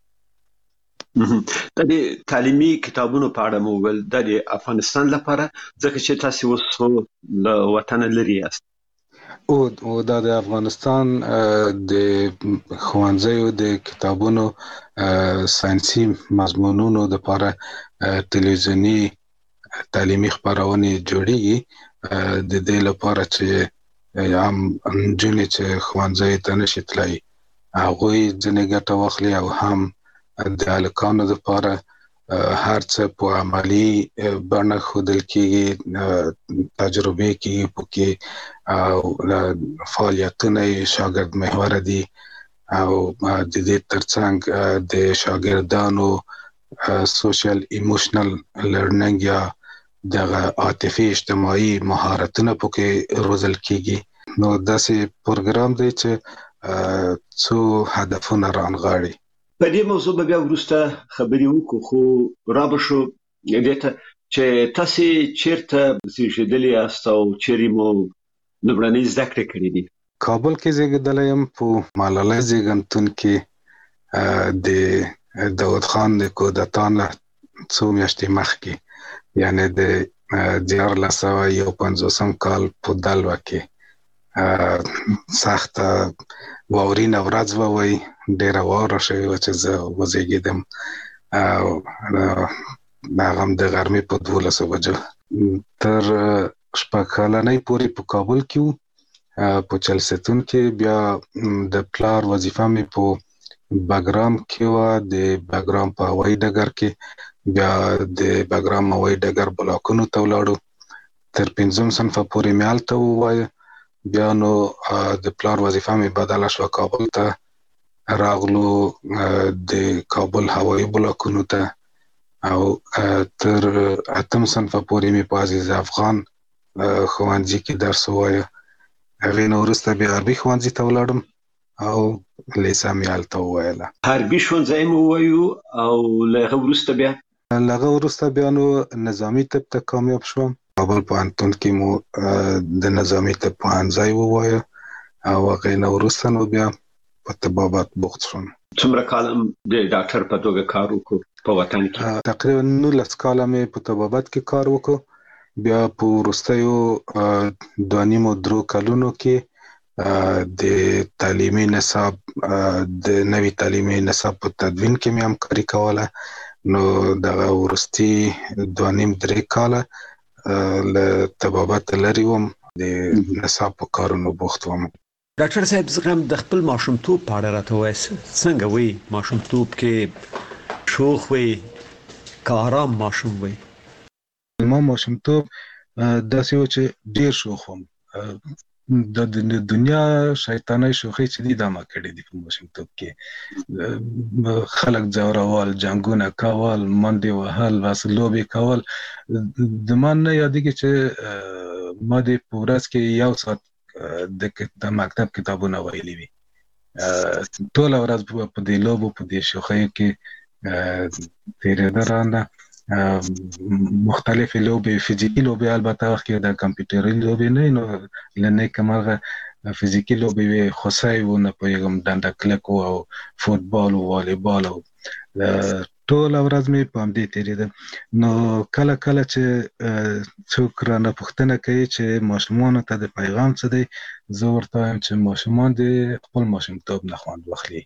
د دې تعلیمي کتابونو په اړه مو ویل د افغانستان لپاره ځکه چې تاسو اوس له وطن لري یاست. او دا د افغانستان د ښوونځیو د کتابونو ساینسي مضمونونو دپاره تلویزیوني تعلیمي خپرونې جوړیږي د دې لپاره چې عام نجونې چې ښوونځي ته نشي تللی هغوی ځینې ګټه واخلي او هم د هلکانو دپاره هر څه په عملي بڼه ښودل کېږي، تجربې کېږي پکې او فعالیتونه یې شاګرد محوره دي او د دې ترڅنګ د شاګردانو سوشل ایموشنل لرننګ یا دغه عاطفي اجتماعي مهارتونه پکې روزل کېږي. نو داسې پروګرام دی چې څو هدفونه رانغاړي. په دې موضوع به بیا وروسته خبرې وکړو خو را به شو دې ته چې تاسو چیرته زیږېدلي یاست او چیرې مو لومړنۍ زده کړې کړې دي؟ کابل کې زیږېدلی یم په ملالۍ زیږنتون کې د داود خان د کودتا نه څو میاشتې مخکې یعنی د دیارلس سوه یو پنځوسم کال په دلوه کې سخته واورینه ورځ وه وایي ډېره واوره شوې وه چې زه وزیږېدم او هغه هم د غرمې په دولسو بجو. تر شپږ کلنۍ پورې په کابل کې وو په چلستون کې. بیا د پلار وظیفه مې په بګرام کې وه، د بګرام په هوایي ډګر کې. بیا د بګرام هوایي ډګر بلاکونو ته ولاړو. تر پنځم صنفه پورې مې هلته ووایه بیا نو د پلار وظیفه مې بدله شوه کابل ته راغلو د کابل هوایي بلاکونو ته او تر اتم صنفه پورې مې په عزیز افغان ښوونځي کې درس ووایه. هغې نه وروسته بیا عربي ښوونځي ته ولاړم او لیسه مې هلته وویله. عربي ښوونځی مو ووایو او له هغه وروسته بیا له هغه وروسته بیا نو نظامي طب ته کامیاب شوم. کابل پوهنتون کې مو د نظامي طب پوهنځی ووایه او هغې نه وروسته نو بیا په طبابت بوخت شوم. څومره کاله د ډاکټر په توګه کار وکړو په وطن کې؟ تقریبا نولس کاله مې په طبابت کې کار وکړو. بیا په وروستیو دوه نیمو درو کلونو کې د تعلیمي نصاب د نوي تعلیمي نصاب په تدوین کې مې همکاري کوله. نو دغه وروستي دوه نیم درې کاله له طبابت لرې وم، د نصاب په کارونو بوخت وم. ډاکټر صاحب زغم د خپل ماشومتوب په اړه راته ووایاست. څنګه وی ماشومتوب کې شوخ وی که آرام ماشوم وی؟ ما ماشومتوب داسې و چې ډېر شوخ وم. د دنیا شیطاني شوخۍ چې دي دا ما کړې دي په ماشومتوب کې. خلک ځورول، جنګونه کول، منډې وهل، بس لوبې کول. د ما نه یادېږي چې ما د په ورځ کې یو ساعت د مکتب کتابونه ویلي وي. ټوله ورځ په دې لوبو په دې شوخیو کې تېرېده رانه. مختلفې لوبې، فزیکي لوبې البته وخت کې د کمپیوټري لوبې نه، نو له نیکه مرغه فزیکي لوبې وې، خوسۍ و، نه پوهېږم ډنډه کلک و او فوټبال و والیبال و. ټوله ورځ مې په همدې تېرېده. نو کله کله چې څوک رانه پوښتنه کوي چې ماشومانو ته د پیغام څه دی، زه ورته وایم چې ماشومان د خپل ماشومتوب نه خوند واخلي.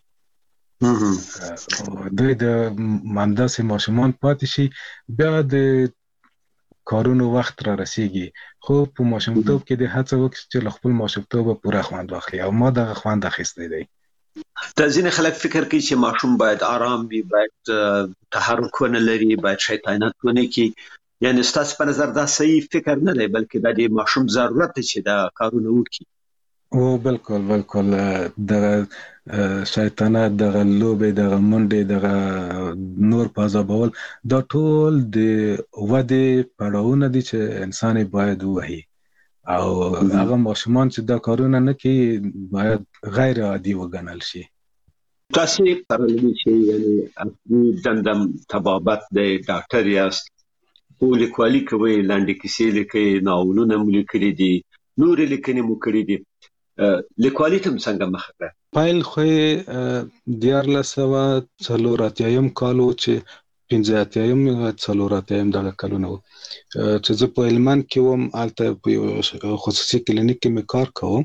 دوی د همداسې ماشومان پاتې شي، بیا د کارونو وخت را رسیږي، خو په ماشومتوب کې د هڅه وکړي چې له خپل ماشومتوبه پوره خوند واخلي، او ما دغه خوند اخیستی دی. دا ځینې خلک فکر کوي چې ماشوم باید آرام وي، باید تحرک ونه لري، باید شیطانت ونه کړي. یعنې ستاسو په نظر دا صحیح فکر نه دی، بلکې دا د ماشوم ضرورت دی چې دا کارونه وکړي؟ او بالکل بالکل دغه شیطنت، دغه لوبې، دغه منډې، دغه نور پازابول، دا ټول د ودې پړاوونه دي چې انسان باید ووهي، او هغه ماشومان چې دا کارونه نه کوي باید غیر عادي وګڼل شي. تاسو پرلوي چې یعنی اصلي دندم طبابت دی، ډاکټر یاست، خو لیکوالي کوئ، لنډې کیسې لیکئ، ناولونه مو لیکلي دي، نورې لیکنې مو کړي دي. لیکوالي ته څنګه مخه کړه؟ پیل خو یې دیارلس سوه څلور اتیایم کال و چې پنځه اتیایم څلور اتیایم دغه کلونه و چې زه په هلمند کې وم. هلته په یو خصوصي کلینیک کې مې کار کوم.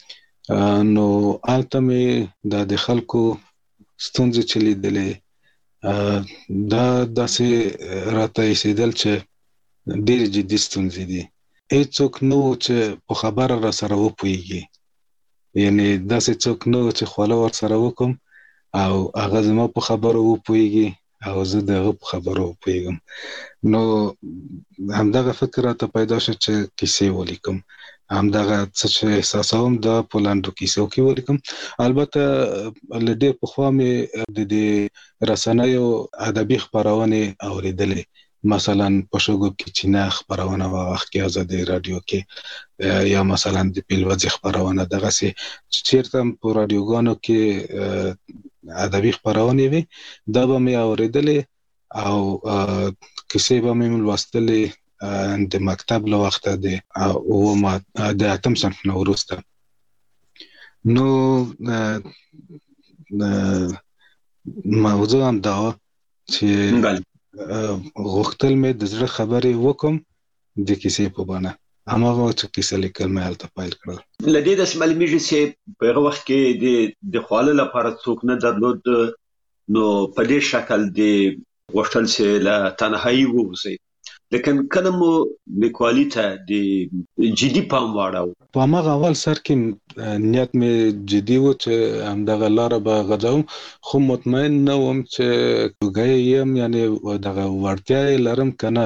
نو هلته مې دا د خلکو ستونزې چې لیدلې دا داسې راته ایسېدل چې ډېرې جدي ستونزې دي. هېڅوک نه و چې په خبره را سره وپوهېږي، یعنې داسې څوک نه و چې خواله ور سره وکړم او هغه زما په خبرو وپوهېږي او زه د هغه په خبرو وپوهېږم. نو همدغه فکر راته پیدا شو چې کیسې ولیکم. همدغه څه چې احساسوم دا په لنډو کیسو کې ولیکم. البته له ډېر پخوا مې د دې رسنیو ادبي خپرونې اورېدلې، مثلا په شګو کې چینه خپرونه وه، وخت کې ازادي راډیو کې، یا مثلا د پیلوځي خپرونه. دغسې چېرته هم په راډیوګانو کې ادبي خپرونې وي، دا به مې اورېدلې او کیسې به مې لوستلې د مکتب له وخته د اووم د اتم صنف نه وروسته. نو موضوع هم دا چې غوښتل مې د زړه خبرې وکم د کیسې په بڼه. هماغه چې کیسه لیکل مې هلته پیل کړل. له دې داسې معلومیږي چې په هغه وخت کې د خواله لپاره څوک نه درلود، نو په دې شکل د غوښتل چې له تنهایي ووځئ. لیکن کله مو لیکوالي ته د جدي پام واړاو؟ په هماغه اول سر کې نیت مې جدي و چې همدغه لاره به غځوم، خو مطمئن نه وم چې ګی یم، یعنې دغه وړتیا یې لرم که نه.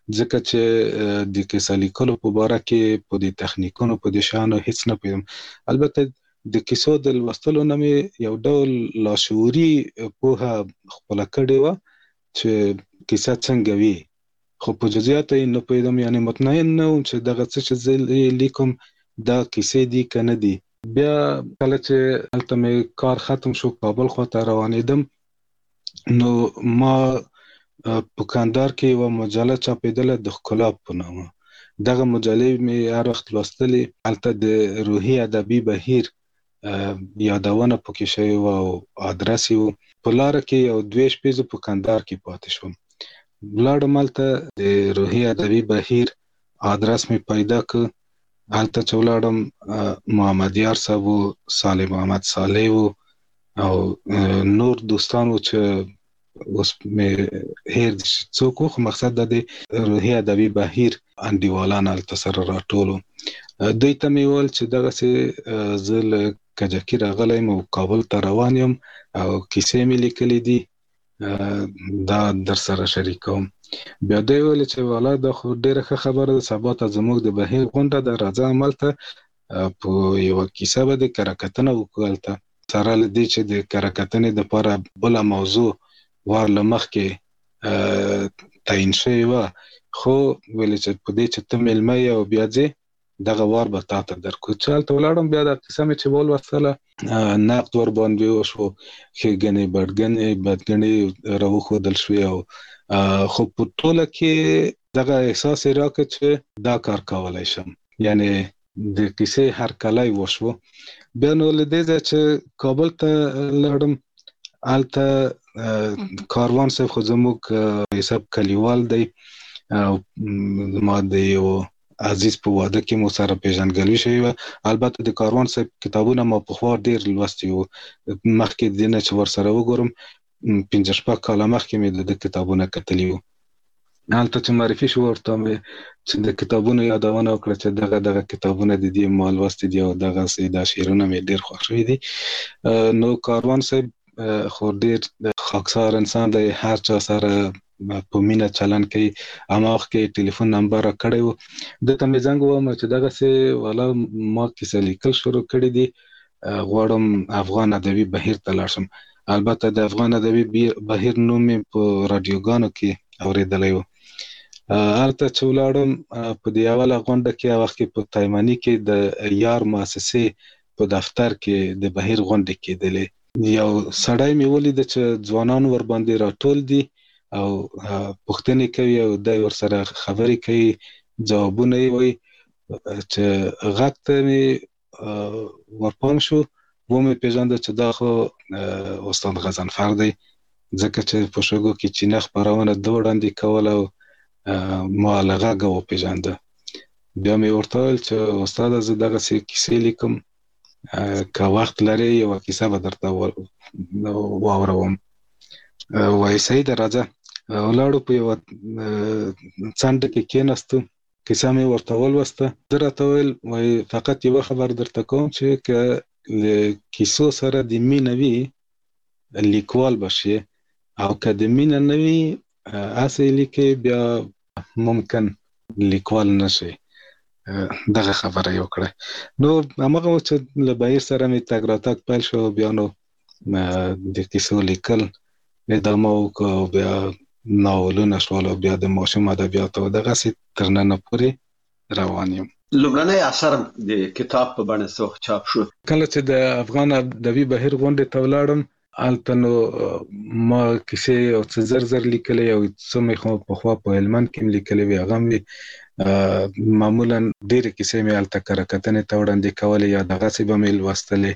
ځکه چې د کیسه لیکلو په باره کې په دې تخنیکونو په دې شانو هیڅ نه پوهیم. البته د کیسو د لوستلو نه مې یو ډول لاشعوري پوهه خپله کړې وه چې کیسه څنګه وي، خو په جزئیاتو یې نه پوهېدم، یعنې مطمئن نه وم چې دغه څه چې زه لیکم دا کیسې دي که نه دي. بیا کله چې هلته مې کار ختم شو کابل خواته روانېدم، نو ما په کندهار کې یوه مجله چاپېدله د ښکلا په نامه. دغه مجلې مې هر وخت لوستلې، هلته د روحي ادبي بهیر یادونه پکې شوې وه او ادرس یې و. په لاره کې یو دوې شپې زه په کندهار کې پاتې شوم. ولاړم هلته د روحي ادبي بهیر ادرس مې پیدا کړ. هلته چې ولاړم محمد یار صاحب و، صالح محمد صالح و او نور دوستان و چې اوس مې هیر دي څوک و، خو مقصد د دې روحي ادبي بهیر انډیوالان هلته سره راټول و. دوی ته مې وویل چې دغسې زه له کجکي راغلی یم او کابل ته روان یم او کیسې مې لیکلې دي، دا در سره شریکوم. بیا دوی ویل چې والا دا خو ډېره ښه خبره ده، سبا ته زموږ د بهیر غونډه ده، راځه هملته په یوه کیسه به د کره کتنه وکړو هلته. سره له دې چې د کره کتنې دپاره بله موضوع وار له مخکې تعین شوې وه، خو ویلې چې په دې چې ته میلمه یې او بیا ځې دغه وار به تا ته درکړو. چې هلته ولاړم، بیا دا کیسه مې چې ولوستله، نقد ور باندې وشو، ښېګڼې بدګڼې بدګڼې راوښودل شوې، او خو په ټوله کې دغه احساس یې راکړ چې دا کار کولی شم، یعنې د کیسې هرکلی وشو. بیا نو له دې ځایه چې کابل ته لاړم، هلته کاروان صاحب خو زموږ حساب کلیوال دی او ما د یو عزیز په واده کې مو سره پیژندګلوي شوې وه. البته د کاروان صاحب کتابونه ما پخوا ډېر لوستي وو، مخکې د دې نه چې ورسره وګورم پنځه شپږ کاله مخکې مې د ده کتابونه کتلي وو. هلته چې معرفي شو ورته مې چې د کتابونو یادونه وکړه چې دغه دغه کتابونه د دې ما لوستي دي او دغسې دا شعرونه مې ډېر خوښ شوي دي. نو کاروان صاحب خو ډېر خاکسار انسان دی، هر چا سره په مینه چلند کوي. همه وخت کې ټلیفون نمبر راکړی و، ده ته مې زنګ ووایم چې دغسې والا ما کیسه لیکل شروع کړي دي، غواړم افغان ادبي بهیر ته لاړ شم. البته د افغان ادبي بهیر نوم مې په راډیوګانو کې اورېدلی و. هلته چې ولاړم په دې اوله غونډه کې، هغه وخت کې په تایمني کې د یار مؤسسې په دفتر کې د بهیر غونډې کېدلې. یو سړی مې ولیده چې ځوانان ورباندې راټول دي او پوښتنې کوي او دی ورسره خبرې کوي، ځوابونه یې وایي. چې غږ ته مې ورپام شو، ومې پېژانده چې دا خو استاد غضنفر دی، ځکه چې په شګو کې چینه خپرونه ده وړاندې کوله او ما له غږه وپېژانده. بیا مې ورته وویل چې استاده زه دغسې کیسې لیکم، که وخت لرې یوه کیسه به درته واوروم. وایي صحیح ده راځه. ولاړو په یوه څنډه کې کېناستو، کیسه مې ورته ولوسته. ده راته ویل وایي فقط یوه خبر درته کوم چې که له کیسو سره د مینه وي لیکوال به شې، او که د مینه نه وي هسې لیکې بیا ممکن لیکوال نه شي. دغه خبره یې وکړه. نو همغه و چې له بهیر سره مې تګ راتګ پیل شو. بیا نو د کیسو لیکل ادامه وکړه او بیا ناولونه شول او بیا د ماشوم ادبیاتو او دغسې تر ننه پورې روان یم. لومړنی اثر د کتاب په بڼه څه چاپ شو؟ کله چې د افغان ادبي بهیر غونډې ته ولاړم، هلته نو ما کیسې او څه زر زر لیکلې او څه مې خو پخوا په هلمند کې م لیکلې وې، هغه مې معمولا ډېرې کیسې مې هلته کره کتنې ته وړاندې کولې یا دغسې به مې لوستلې.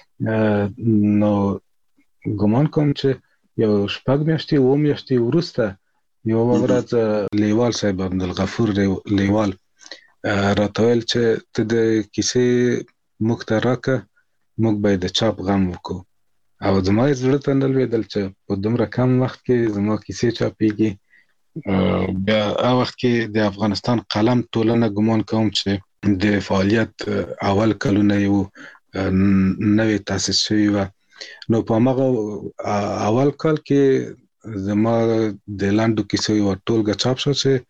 نو ګمان کوم چې یو شپږ میاشتې اووه میاشتې وروسته یوه ورځ لیوال صاحب عبدالغفور لیوال راته ویل چې ته د کیسې موږ ته راکړه، موږ به د چاپ غم وکړو. او زما یې زړه ته نه لوېدل چې په دومره کم وخت کې زما کیسې چاپېږي. بیا هغه وخت کې د افغانستان قلم ټولنه ګمان کوم چې د فعالیت اول کلونه یې وو، نوې تاسیس شوې وه. نو په همغه اول کال کې زما د لنډو کیسو یوه ټولګه چاپ شو چې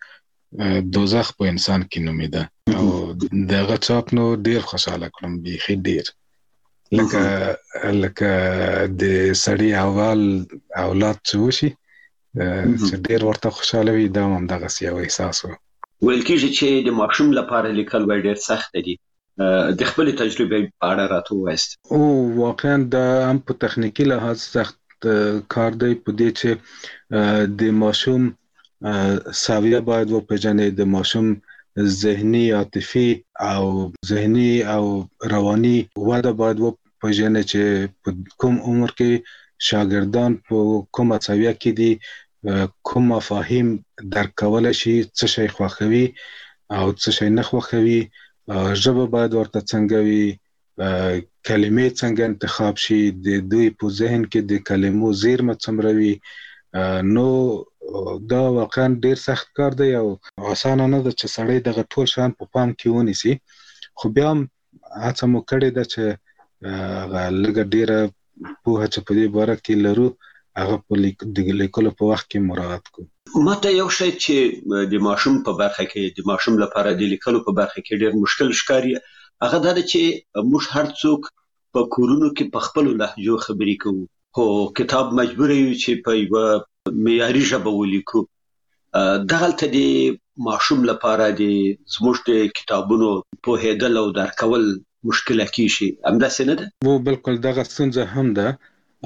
دوزخ په انسان کې نومیده او دغه چاپ نو ډیر خوشاله کړم بیخي ډیر لکه لکه د سړی اول اولاد چې وشي چې ډیر ورته خوشاله وي دا هم دغه یو احساس و. ویل کېږي چې د ماشوم لپاره لیکل وای ډیر سخت دي، د خپل تجربې په اړه راته ووایاست. او واقعا دا هم په تخنیکی لحاظ سخت کار دی په دې چې د ماشوم ساویه باید وپېژنې، د ماشوم ذهني عاطفي او ذهني او رواني وده باید وپېژنې چې په کوم عمر کې شاګردان په کومه ساویه کې دي، کوم مفاهیم درک کولای شي، څه شي خوښوي او څه شي نه خوښوي، ژبه باید ورته څنګه وي، کلمې څنګه انتخاب شي، د دوی په ذهن کې د کلمو زیرمه څومره وي. نو دا واقعا ډیر سخت کار دی او اسانه نه ده چې سړی دغه ټول شیان په پام کې ونیسي، خو بیا هم هڅه مو کړې ده چې لږه ډیره پوهه چې په دې باره کې لرو هغه په لیکلو په وخت کې مراعات کړو. ماته یو شی چې د ماشوم په برخه کې د ماشوم لپاره د لیکلو په برخه کې ډیر مشکل ښکاري هغه دا چې موږ هر څوک په کورونو کې په خپل لهجو خبرې کوو، خو کتاب مجبور یو چې په یو معیاري ژبه ولیکو. دغلته د ماشوم لپاره د زموږ د کتابونو پوهېدل او درک کول مشکله کیږي، همداسې نه ده؟ و بالکل دغه ستونزه هم ده،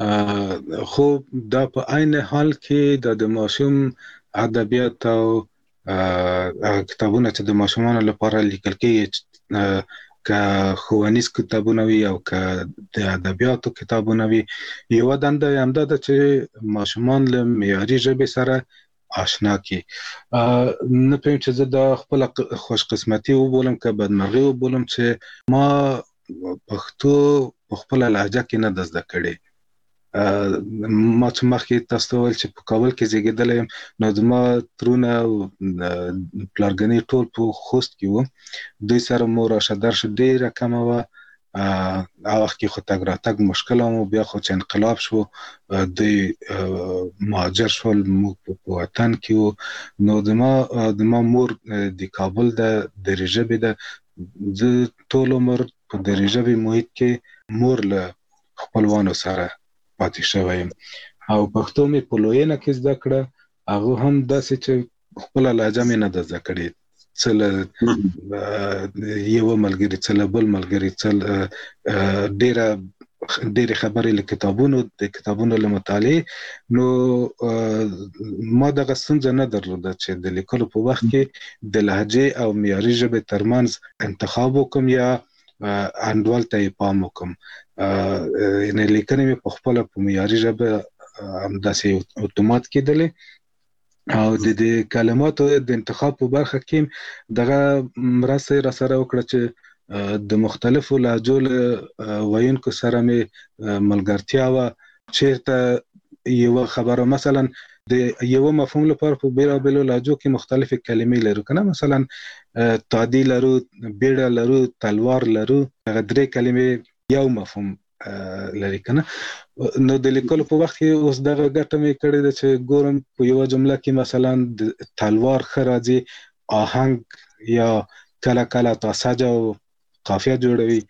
خو دا په عین حال کې د ماشوم ادبیات او کتابونه چې د ماشومانو لپاره لیکل کېږي که ښوونیز کتابونه وي او که د ادبیاتو کتابونه وي، یوه دنده یې همدا ده چې ماشومان له معیاري ژبې سره آشنا کړي. نه پوهیم چې زه دا خپله خوشقسمتي وبولم که بدمرغي وبولم چې ما پښتو په خپله لهجه کې نه ده زده کړې. ما چې مخکې تاسو ته وویل چې په کابل کې زیږېدلی یم، نو زما ترونه او پلارګنې ټول په خوست کې وو، دوی سره مو راشه درشه ډېره کمه وه. هغه وخت کې خو تګ راتګ مشکل هم و، بیا خو چې انقلاب شو دوی مهاجر شول، موږ په وطن کې وو. نو زما زما مور د کابل ده، دري ژبې ده، زه ټول عمر په دري ژبې محیط کې مور له خپلوانو سره پاتې شوی یم او پښتو مې په لویینه کې زده کړه. هغه هم داسې چې خپله لهجه مې نه ده زده کړې، څه له یوه ملګري، څه له بل ملګري، څه ډېره ډېرې خبرې له کتابونو د کتابونو له مطالعې. نو ما دغه ستونزه نه درلوده چې د لیکلو په وخت کې د لهجې او معیاري ژبې ترمنځ انتخاب وکم یا انډول ته یې پام وکم. یعنې لیکنې مې په خپله په معیاري ژبه همداسې اتومات کېدلې او د دې کلماتو د انتخاب په برخه کې دغه مرسته یې راسره وکړه چې د مختلفو لهجو له ویونکو سره مې ملګرتیا وه. چېرته یوه خبره مثلا د یوه مفهوم لپاره په بېلابېلو لهجو کې مختلفې کلمې لرو که نه، مثلا تادي لرو، بیړه لرو، تلوار لرو، هغه درې کلمې یو مفهوم لري که نه. نو د لیکلو په وخت کې اوس دغه ګټه مې کړې ده چې ګورم په یوه جمله کې مثلا د تلوار ښه راځي، آهنګ یا کله کله تاسجه او قافیه جوړوي،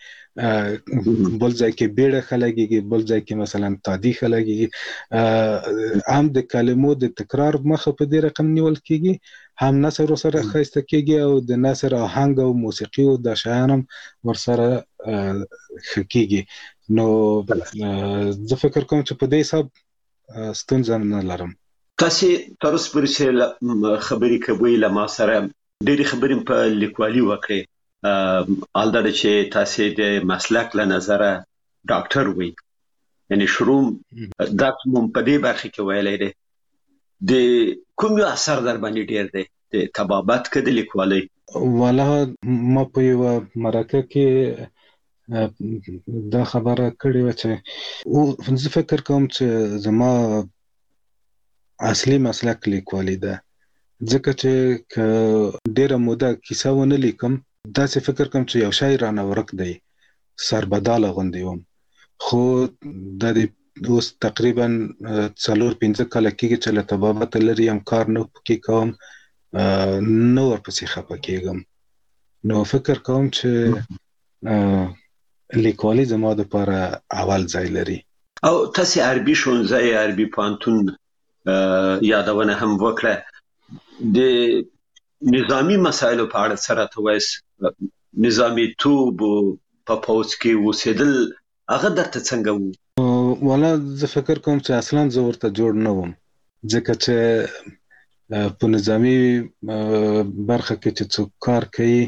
بل ځای کې بیړه ښه لګېږي، بل ځای کې مثلا تادي ښه لګېږي. هم د کلمو د تکرار مخه په دې رقم نیول کېږي، هم نثر ورسره ښایسته کېږي او د نثر آهنګ او موسیقي او دا شیان هم ورسره ښه کېږي. نو زه فکر کوم چې په دې حساب ستونزه نه لرم. تاسې تر اوسه پورې چې خبرې کوئ له ما سره ډېرې خبرې په لیکوالي وکړې، حال دا ده چې تاسې د مسلک له نظره ډاکټر وئ، یعنې شروع درس مو په دې برخه کې ویلی دی. د کوم یو اثر در باندې ډېر دی، د طبابت که د لیکوالۍ؟ والا ما په یوه مرکه کې دا خبره کړې وه چې زه فکر کوم چې زما اصلي مسلک لیکوالي ده، ځکه چې که ډېره موده کیسه ونه لیکم داسې فکر کوم چې یو شی رانه ورک دی، سربداله غوندې وم. خو دا د اوس تقریبا څلور پنځه کاله کېږي چې له طبابته لرې یم، کار نه پکې کوم، نو ورپسې خپه کېږم. نو فکر کوم چې لیکوالي زما دپاره اول ځای لري. او تاسې عربي ښوونځی عربي پوهنتون یادونه هم وکړه، د نظامي مسایلو په اړه څه راته وایاست؟ نظامي توب په پوځ کې اوسېدل هغه درته څنګه وو؟ والا زه فکر کوم چې اصلا زه ورته جوړ نه وم، ځکه چې په نظامي برخه کې چې څوک کار کوي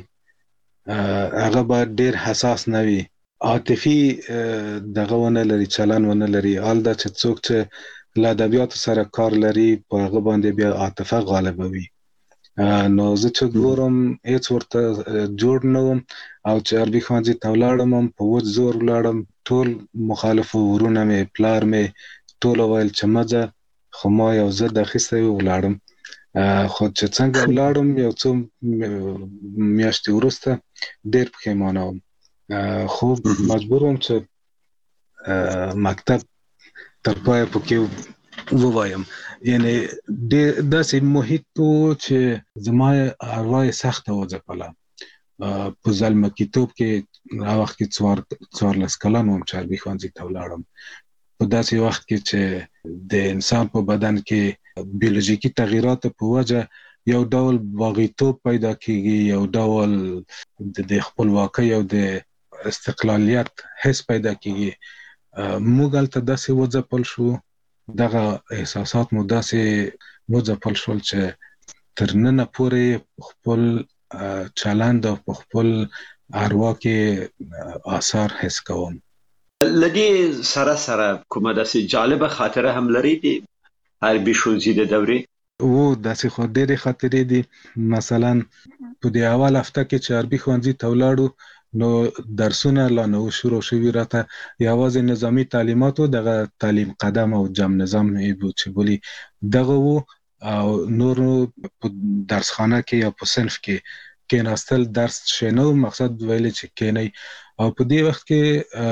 هغه باید ډېر حساس نه وي، عاطفي دغه ونه لري، چلن ونه لري. حال دا چې څوک چې له ادبیاتو سره کار لري په هغه باندې بیا عاطفه غالبه وي. نو زه چې ګورم هیڅ ورته جوړ نه وم، او چې عربي ښوونځي ته ولاړم هم په وچ زور ولاړم. ټول مخالفو ورونه مې پلار مې ټول ویل چې مه ځه، خو ما یو ضد اخیستی و ولاړم. خو چې څنګه ولاړم یو څو میاشتې وروسته ډېر پښیمانه وم، خو مجبور وم چې مکتب تر پایه پکې ووایم. یعنې داسې محیط و چې زما اروا یې سخته وځپله. په زلمکیتوب کې هغه وخت کې څوارلس کلن وم چې عربي ښوونځي ته ولاړم. په داسې وخت کې چې د انسان په بدن کې بیولوژیکي تغییراتو په وجه یو ډول باغیتوب پیدا کېږي، یو ډول د خپلواکۍ او د استقلالیت حس پیدا کېږي. موږ هلته داسې وځپل شو، دغه احساسات مو داسې وځپل شول چې تر ننه پورې خپل چلند او په خپل اروا کې آثار حس کوم. لدې سره سره کومه داسې جالبه خاطره هم لري د عربي ښوونځي د دورې؟ او داسې خو ډېرې خاطرې دي. مثلا په دې اول هفته کې چې عربي ښوونځي ته ولاړو نو درسونه لا نه شروع شوي، راته یوازې نظامي تعلیمات و، دغه تعلیم قدم او جمع نظام چې بولي دغه و، او نور په درسخانه کې یا په صنف کې کېناستل درس شی نه و، مقصد ویلې چې کېنئ. او په دې وخت کې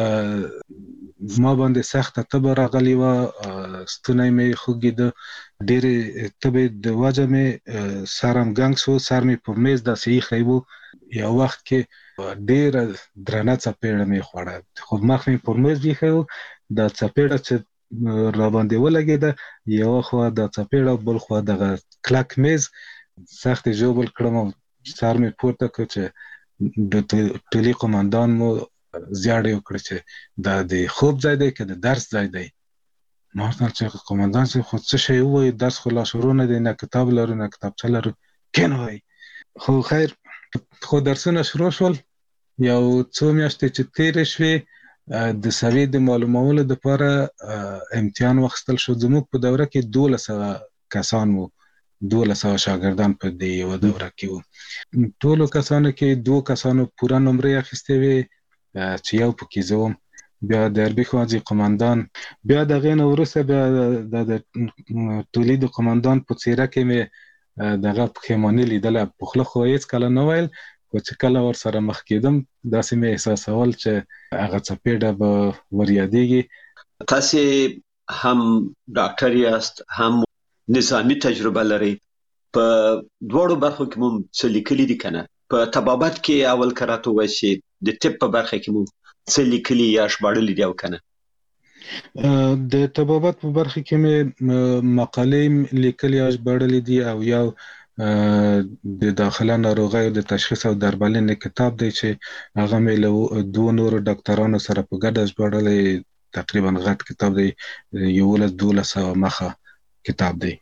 ما باندې سخته تبه راغلې وه، ستونی مې خوږېده، ډېرې تبې د وجه مې سر هم ګنګ شو، سر مې په میز داسې ایښی و. یو وخت کې ډېره درنه څپېړه مې خوړه، خو مخ مې پر میز ایښی و، دا څپېړه چې را باندې ولګېده، یوه خوا دا څپېړه بل خوا دغه کلک میز، سخت یې ژوبل کړم او سر مې پورته کړ چې د ټولي قمندان مو زیاړې وکړه چې دا د خوب ځای دی که د درس ځای دی. ما ورته چې قمندان صاحب خو څه شی ووایي، درس خو لا شروع نه دی، نه کتاب لرو نه کتابچه لرو، کېنوئ. خو خیر خو درسونه شروع شول. یو څو میاشتې چې تېرې شوې د سویې د معلومولو دپاره امتحان واخیستل شو. زموږ په دوره کې دولس سوه کسان وو، دولس سوه شاګردان په دې یوه دوره کې وو. ټولو کسانو کې دوو کسانو پوره نمرې اخیستې وې چې یو پکې زه وم. بیا د عربي ښوونځي قمندان، بیا د هغې نه وروسته بیا د ټولي د قمندان په څېره کې مې دغه پښیماني لیدله. په خوله خو هېڅکله نه ویل، خو چې کله ورسره مخ کېدم داسې مې احساسول چې هغه څپېړه به ور یادېږي. تاسې هم ډاکټر یاست، هم نظامي تجربه لري، په دواړو برخو کې مو څه لیکلي دي که نه؟ په طبابت کې اول که راته ووایئ چې د طب په برخه کې مو څه لیکلي یا ژباړلي دي او که نه؟ د طبابت په برخه کې مې مقالې لیکلي او ژباړلي دي، او یو د داخله ناروغیو د تشخیص او درملنې کتاب دی چې هغه مې له دوو نورو ډاکټرانو سره په ګډه ژباړلی، تقریبا غټ کتاب دی، یولس دولس سوه مخه کتاب دی.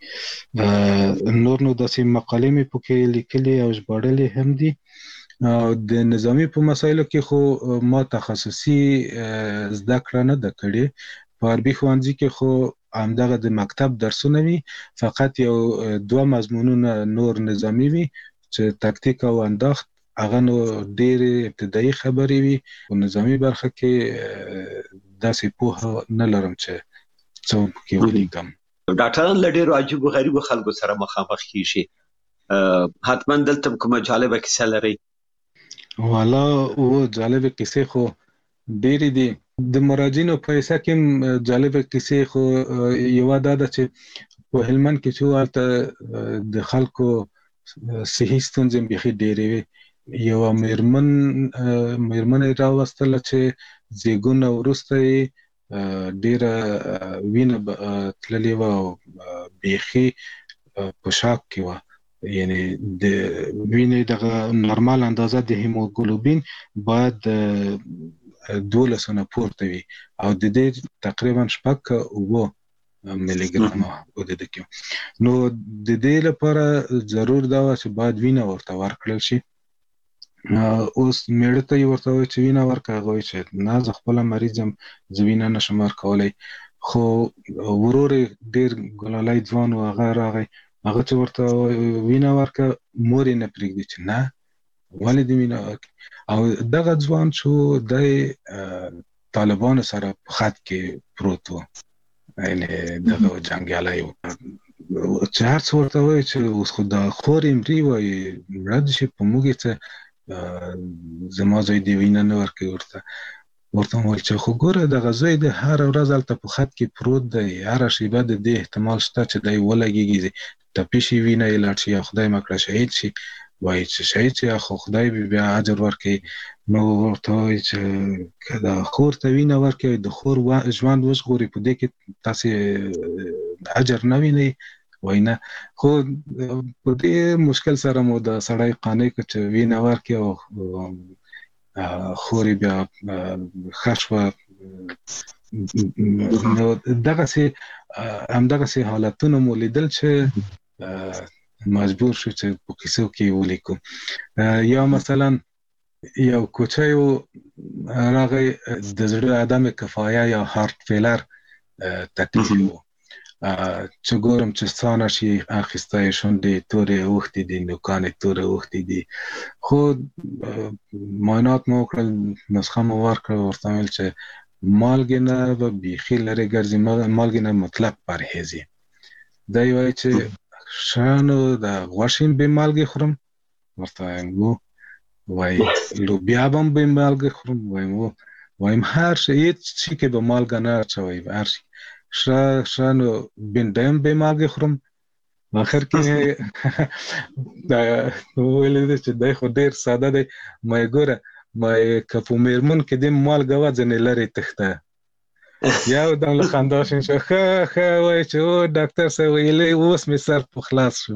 نور نو داسې مقالې مې پکې لیکلي او ژباړلې هم دي. د نظامي په مسایلو کې خو ما تخصصي زده کړه نه ده کړې. په عربي ښوونځي کې خو همدغه د مکتب درسونه وي، فقط یو دوه مضمونونه نور نظامي وي چې تکتیک او انداخت، هغه نو ډېرې ابتدایي خبرې وي. په نظامي برخه کې داسې پوهه نه لرم چې څه پکې ولیکم. ډاکټران له ډېرو عجیبو غریبو خلکو سره مخامخ کېږي، حتما دلته کومه جالبه کیسه لرئ؟ والا او جالبه کیسې خو ډېرې دي. د مراجعینو په حصه کې جالبه کیسې خو یوه دا ده چې په هلمند کې چې هلته د خلکو صحي ستونزې بيخي ډېرې وي. یو مېرمن مېرمن راوستله چې زیږون وروسته یې ډېره وینه تللې وه او بيخي په شاک کې وه، یعنی د وینې دغه نورمال اندازه د هیموګلوبین باید دولس نه پورته وي او د دې تقریبا شپږ اووه ملي ګرام وده کې. نو د دې لپاره ضرور دا و چې باید وینه ورته ورکړل شي. اوس میړه ته یې ورته وایي چې وینه ورکړه، هغه وایي چې نه زه خپله مریض یم، زه وینه نشم ورکولی. خو ورور یې ډېر ګلالی ځوان و، هغه راغی، هغه چې ورته وینه ورکړه مور یې نه پرېږدي چې نه ولې دې وینه ورکړي. او دغه ځوان چې دی طالبانو سره په خط کې پروت و، یعنې دغه جنګیالی و، چې هر څه ورته وایي چې اوس خو دا خور یې مري وایي مړه دې شي په موږ یې څه زما زوی دې وینه نه ورکوي. ورته ورته مې وویل چې خو ګوره دغه زوی دې هره ورځ هلته په خط کې پروت دی، هره شیبه د دې احتمال شته چې دی ولګېږي، ټپي شي، وینه یې لاړ شي یا خدای مه کړه شهید شي. وایي چې شهید شي خو خدای به بیا اجر ورکوي. نو ورته وایي چې که د خور ته وینه ورکوي د خور ژوند وژغوري په دې کې تاسې اجر نه وینئ؟ وایي نه. خو په دې مشکل سره مو د سړی قانع کړ چې وینه ورکړي او خور یې بیا ښه شوه. نو دغسې همدغسې حالتونه مو لیدل چې مجبور شو چې په کیسو کې یې ولیکو. یا مثلا یو کوچی و راغی د زړه عدم کفایه یا هارت فیلر تکلیف و، چې ګورم چې ساه نشي اخیستی، شونډې تورې اوښتې دي، نوکان یې تورې اوښتې دي. خو معاینات مو وکړل، نسخه مو ورکړه، ورته ویل چې مالګې نه به بیخي لرې ګرځي، مالګې نه مطلق پرهیز یې. دی وایي چې ښه نو د غوښې بې مالګې خورم؟ ورته وایم و. وایي لوبیا به هم بې مالګې خورم؟ وایم و. وایم هر شی، هېڅ شي کې به مالګه نه اچوئ، هر شي. ښه ښه نو بینډۍ هم بې مالګې خورم؟ آخر کې ویلی دی چې دی خو ډېر ساده دی. ما یې ګوره ما یې که په مېرمن کې دې مالګه وه ځینې لرې تښته. یو دم له خندا شین شو، ښه ښه وایي چې او ډاکټر صاحب ویلی اوس مې سر په خلاص شو.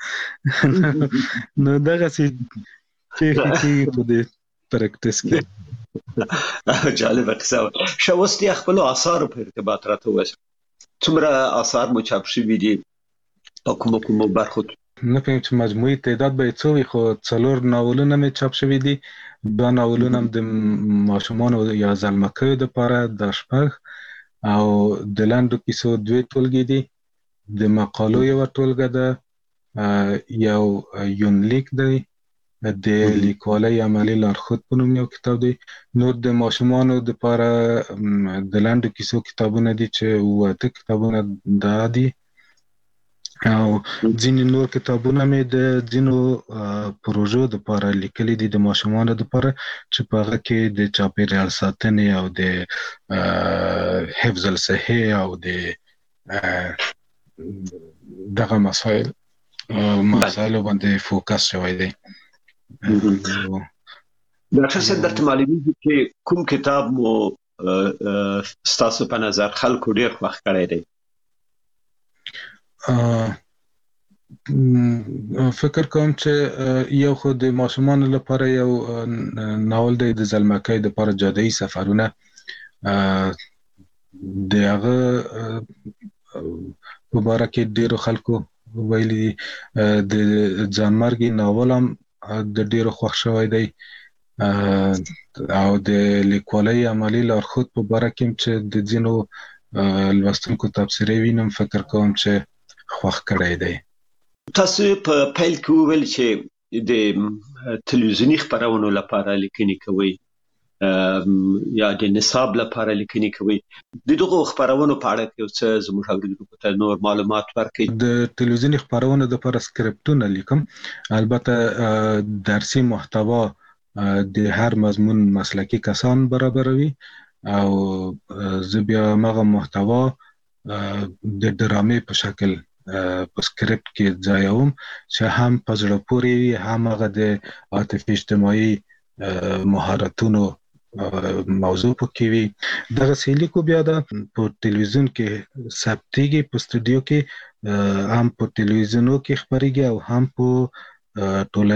نو دغسې پېښې کېږي په دې پریکټس کې. جالبه قصه وه. ښه اوس د خپلو اثارو په ارتباط راته ووایه، څومره اثار مو چاپ شوي دي او کومو کومو برخو؟ نه پوهېږم چې مجموعي تعداد به یې څه وي، خو څلور ناولونه مې چاپ شوي دي. دوه ناولونه هم د ماشومانو یا زلمکیو دپاره، دا شپږ، او د لنډو کیسو دوې ټولګې دي، د مقالو یوه ټولګه ده، یو یونلیک دی، د لیکوالۍ عملي لارښود په نوم یو کتاب دی. نور د ماشومانو دپاره د لنډو کیسو کتابونه دي چې اووه اته کتابونه دا دي، او ځینې نور کتابونه مې د ځینو پروژو دپاره لیکلي دي د ماشومانو دپاره، چې په هغه کې د چاپېریال ساتنې او د حفظ الصحې او د دغه مسایل مسایلو باندې فوکس شوی دی. ډاکټر صاحب درته معلومیږي چې کوم کتاب مو ستاسو په نظر خلکو ډېر خوښ کړی دی؟ فکر کوم چې یو خو د ماشومانو لپاره یو ناول دی د زلمکۍ دپاره جادویي سفرونه. د هغه په باره کې ډېرو خلکو ویلي دي. د ځانمرګي ناول هم د ډېرو خوښ شوی دی، او د لیکوالۍ عملي لارښود په باره کې هم چې د ځینو لوستونکو تبصرې وینم، فکر کوم چې خوښ کړی دی. تاسو په پیل کې وویل چې د تلویزیوني خپرونو لپاره لیکنې کوئ یا د نصاب لپاره لیکنې کوئ. د دغو خپرونو په اړه یو څه زموږ اورېدونکو ته نور معلومات ورکړئ. د تلویزیوني خپرونو دپاره سکرپټونه لیکم، البته درسي محتوا د هر مضمون مسلکي کسان برابروي، او زه بیا هغه محتوا د ډرامې په شکل په سکرپټ کې ځایوم چې هم په زړه پورې وي، هم هغه د عاطفي اجتماعي مهارتونو موضوع پکې وي. دغه سیلیکو بیا د په ټلویزیون کې ثبتېږي، په سټوډیو کې هم په ټلویزیونو کې خبرېږي او هم په ټول